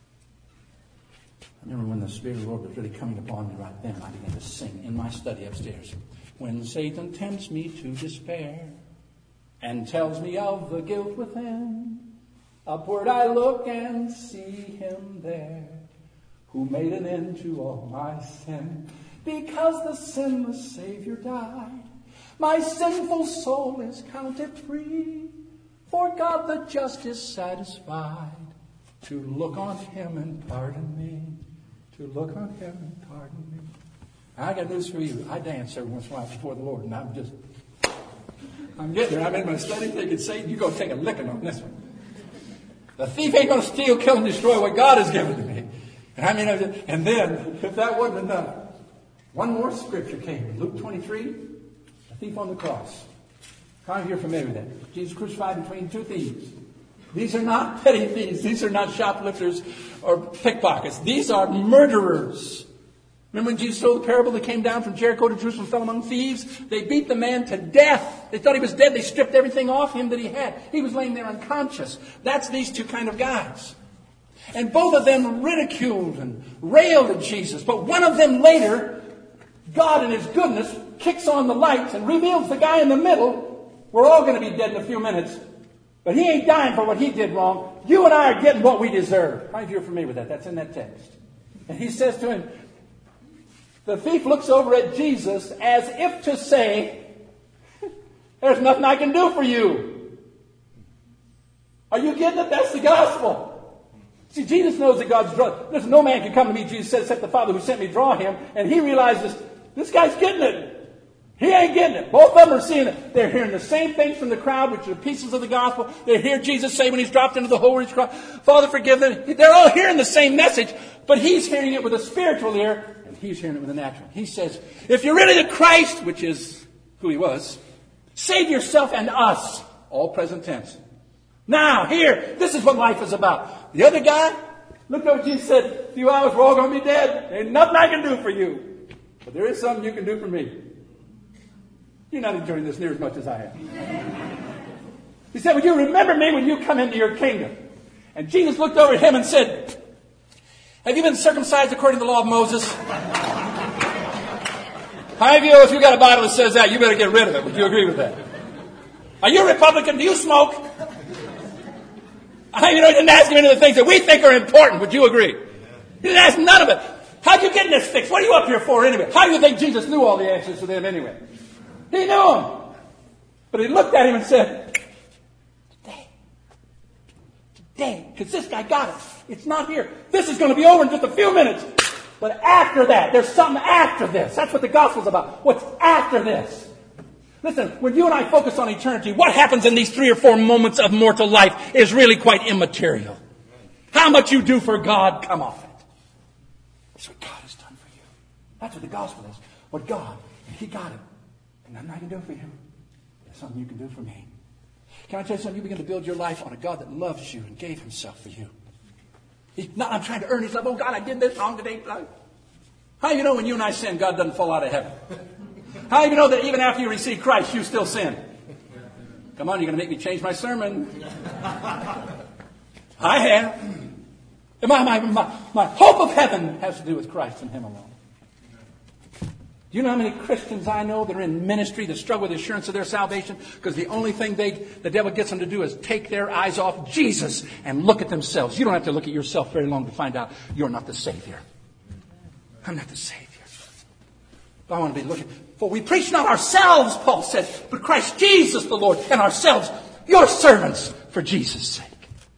I remember when the Spirit of the Lord was really coming upon me right then, I began to sing in my study upstairs. When Satan tempts me to despair and tells me of the guilt within, upward I look and see him there, who made an end to all my sin. Because the sinless Savior died, my sinful soul is counted free. For God the just is satisfied to look on him and pardon me. To look on him and pardon me. I got news for you. I dance every once in a while before the Lord, and I'm just, I'm getting there. I'm in my study thinking, Satan, you're going to take a licking on this one. The thief ain't going to steal, kill, and destroy what God has given to me. And I mean, and then, if that wasn't enough, one more scripture came. Luke twenty-three, the thief on the cross. How many of you are familiar with that? Jesus crucified between two thieves. These are not petty thieves. These are not shoplifters or pickpockets. These are murderers. Remember when Jesus told the parable that came down from Jericho to Jerusalem, fell among thieves? They beat the man to death. They thought he was dead. They stripped everything off him that he had. He was laying there unconscious. That's these two kind of guys. And both of them ridiculed and railed at Jesus. But one of them later, God in his goodness, kicks on the lights and reveals the guy in the middle. We're all going to be dead in a few minutes. But he ain't dying for what he did wrong. You and I are getting what we deserve. How many of you are familiar with that? That's in that text. And he says to him, the thief looks over at Jesus as if to say, there's nothing I can do for you. Are you getting it? That's the gospel. See, Jesus knows that God's draw. Listen, no man can come to me, Jesus said, except the Father who sent me draw him. And he realizes, this guy's getting it. He ain't getting it. Both of them are seeing it. They're hearing the same things from the crowd, which are pieces of the gospel. They hear Jesus say when he's dropped into the hole where he's crying, Father, forgive them. They're all hearing the same message, but he's hearing it with a spiritual ear, and he's hearing it with a natural. He says, if you're really the Christ, which is who he was, save yourself and us. All present tense. Now, here, this is what life is about. The other guy looked over at Jesus and said, a few hours, we're all going to be dead. There's nothing I can do for you. But there is something you can do for me. You're not enjoying this near as much as I am. He said, will you remember me when you come into your kingdom? And Jesus looked over at him and said, have you been circumcised according to the law of Moses? How many of you, if you got a Bible that says that, you better get rid of it? Would you agree with that? Are you a Republican? Do you smoke? I, you know, he didn't ask him any of the things that we think are important. Would you agree? He didn't ask none of it. How'd you get in this fix? What are you up here for anyway? How do you think Jesus knew all the answers to them anyway? He knew him. But he looked at him and said, today, today, because this guy got it. It's not here. This is going to be over in just a few minutes. But after that, there's something after this. That's what the gospel's about. What's after this? Listen, when you and I focus on eternity, what happens in these three or four moments of mortal life is really quite immaterial. How much you do for God, come off it. That's what God has done for you. That's what the gospel is. What God, he got it. And nothing I can do for you. There's something you can do for me. Can I tell you something? You begin to build your life on a God that loves you and gave himself for you. He's not, I'm trying to earn his love. Oh, God, I did this wrong today. How do you know when you and I sin, God doesn't fall out of heaven? How do you know that even after you receive Christ, you still sin? Come on, you're going to make me change my sermon. I have. My, my, my, my hope of heaven has to do with Christ and him alone. Do you know how many Christians I know that are in ministry that struggle with the assurance of their salvation? Because the only thing they, the devil gets them to do is take their eyes off Jesus and look at themselves. You don't have to look at yourself very long to find out you're not the Savior. I'm not the Savior. I want to be looking. For we preach not ourselves, Paul said, but Christ Jesus the Lord, and ourselves, your servants, for Jesus' sake.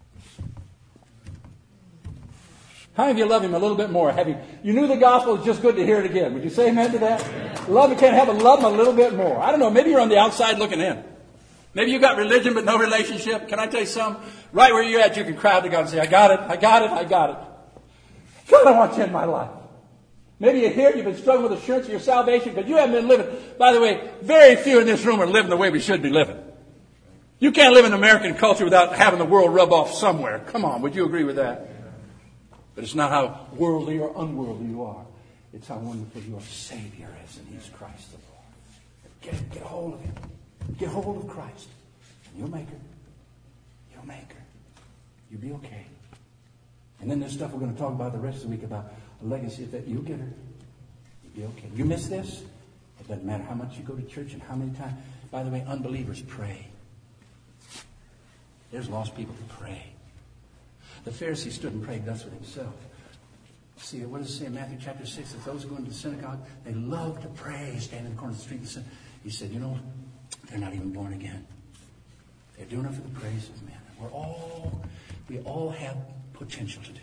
How many of you love him a little bit more? Having you knew the gospel, it's just good to hear it again. Would you say amen to that? Love him, can't help but love him a little bit more. I don't know, maybe you're on the outside looking in. Maybe you got religion but no relationship. Can I tell you something? Right where you're at, you can cry out to God and say, I got it, I got it, I got it. God, I want you in my life. Maybe you're here, you've been struggling with assurance of your salvation because you haven't been living. By the way, very few in this room are living the way we should be living. You can't live in American culture without having the world rub off somewhere. Come on, would you agree with that? But it's not how worldly or unworldly you are. It's how wonderful your Savior is, and He's Christ the Lord. Get, get a hold of Him. Get hold of Christ. And you'll make her. You'll make her. You'll be okay. And then there's stuff we're going to talk about the rest of the week about a legacy of that. You'll get her. You'll be okay. You miss this? It doesn't matter how much you go to church and how many times. By the way, unbelievers pray. There's lost people who pray. The Pharisee stood and prayed thus with himself. See, what does it say in Matthew chapter six? That those who go into the synagogue, they love to pray, stand in the corner of the street and sin. He said, you know, they're not even born again. They're doing it for the praise of men. We're all, we all have potential to do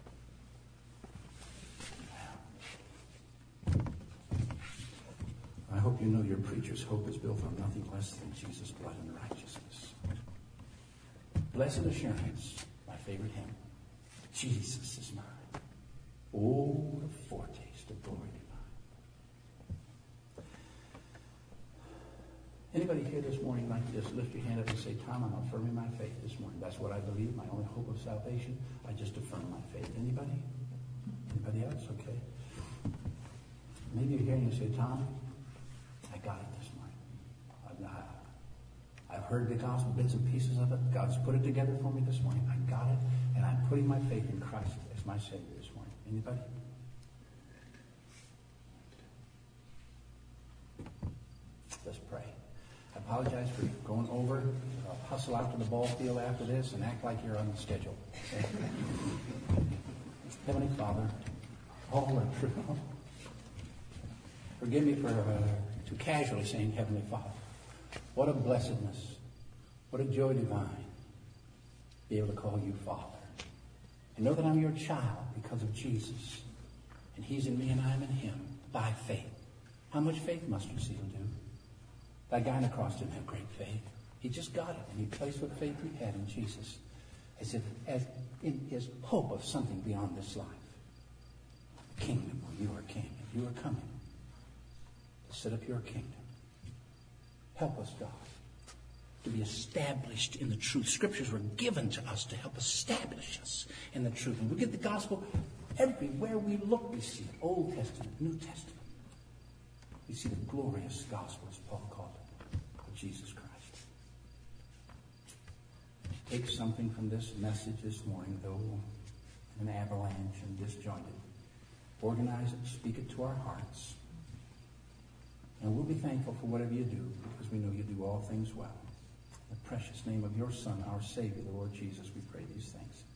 that. I hope you know your preacher's hope is built on nothing less than Jesus' blood and righteousness. Blessed assurance, my favorite hymn. Jesus is mine. Oh, the foretaste of glory divine. Anybody here this morning like to just lift your hand up and say, Tom, I'm affirming my faith this morning. That's what I believe, my only hope of salvation. I just affirm my faith. Anybody? Anybody else? Okay. Maybe you're here and you say, Tom, I got it this morning. I've, not, I've heard the gospel, bits and pieces of it. God's put it together for me this morning. I got it, and I'm putting my faith in Christ as my Savior this morning. Anybody? Let's pray. I apologize for going over. I'll hustle out to the ball field after this and act like you're on the schedule. Okay? Heavenly Father, all are true. Forgive me for uh, too casually saying Heavenly Father. What a blessedness. What a joy divine. Be able to call you Father. And know that I'm your child because of Jesus. And He's in me and I'm in Him by faith. How much faith mustard seed will do? That guy on the cross didn't have great faith. He just got it. And he placed what faith he had in Jesus. As if as in his hope of something beyond this life. A kingdom where you are king. And you are coming to set up your kingdom. Help us, God, to be established in the truth. Scriptures were given to us to help establish us in the truth. And we get the gospel everywhere we look. We see it. Old Testament, New Testament. We see the glorious gospel, as Paul called it, of Jesus Christ. Take something from this message this morning, though in an avalanche and disjointed. Organize it, speak it to our hearts. And we'll be thankful for whatever you do, because we know you do all things well. In the precious name of your Son, our Savior, the Lord Jesus, we pray these things.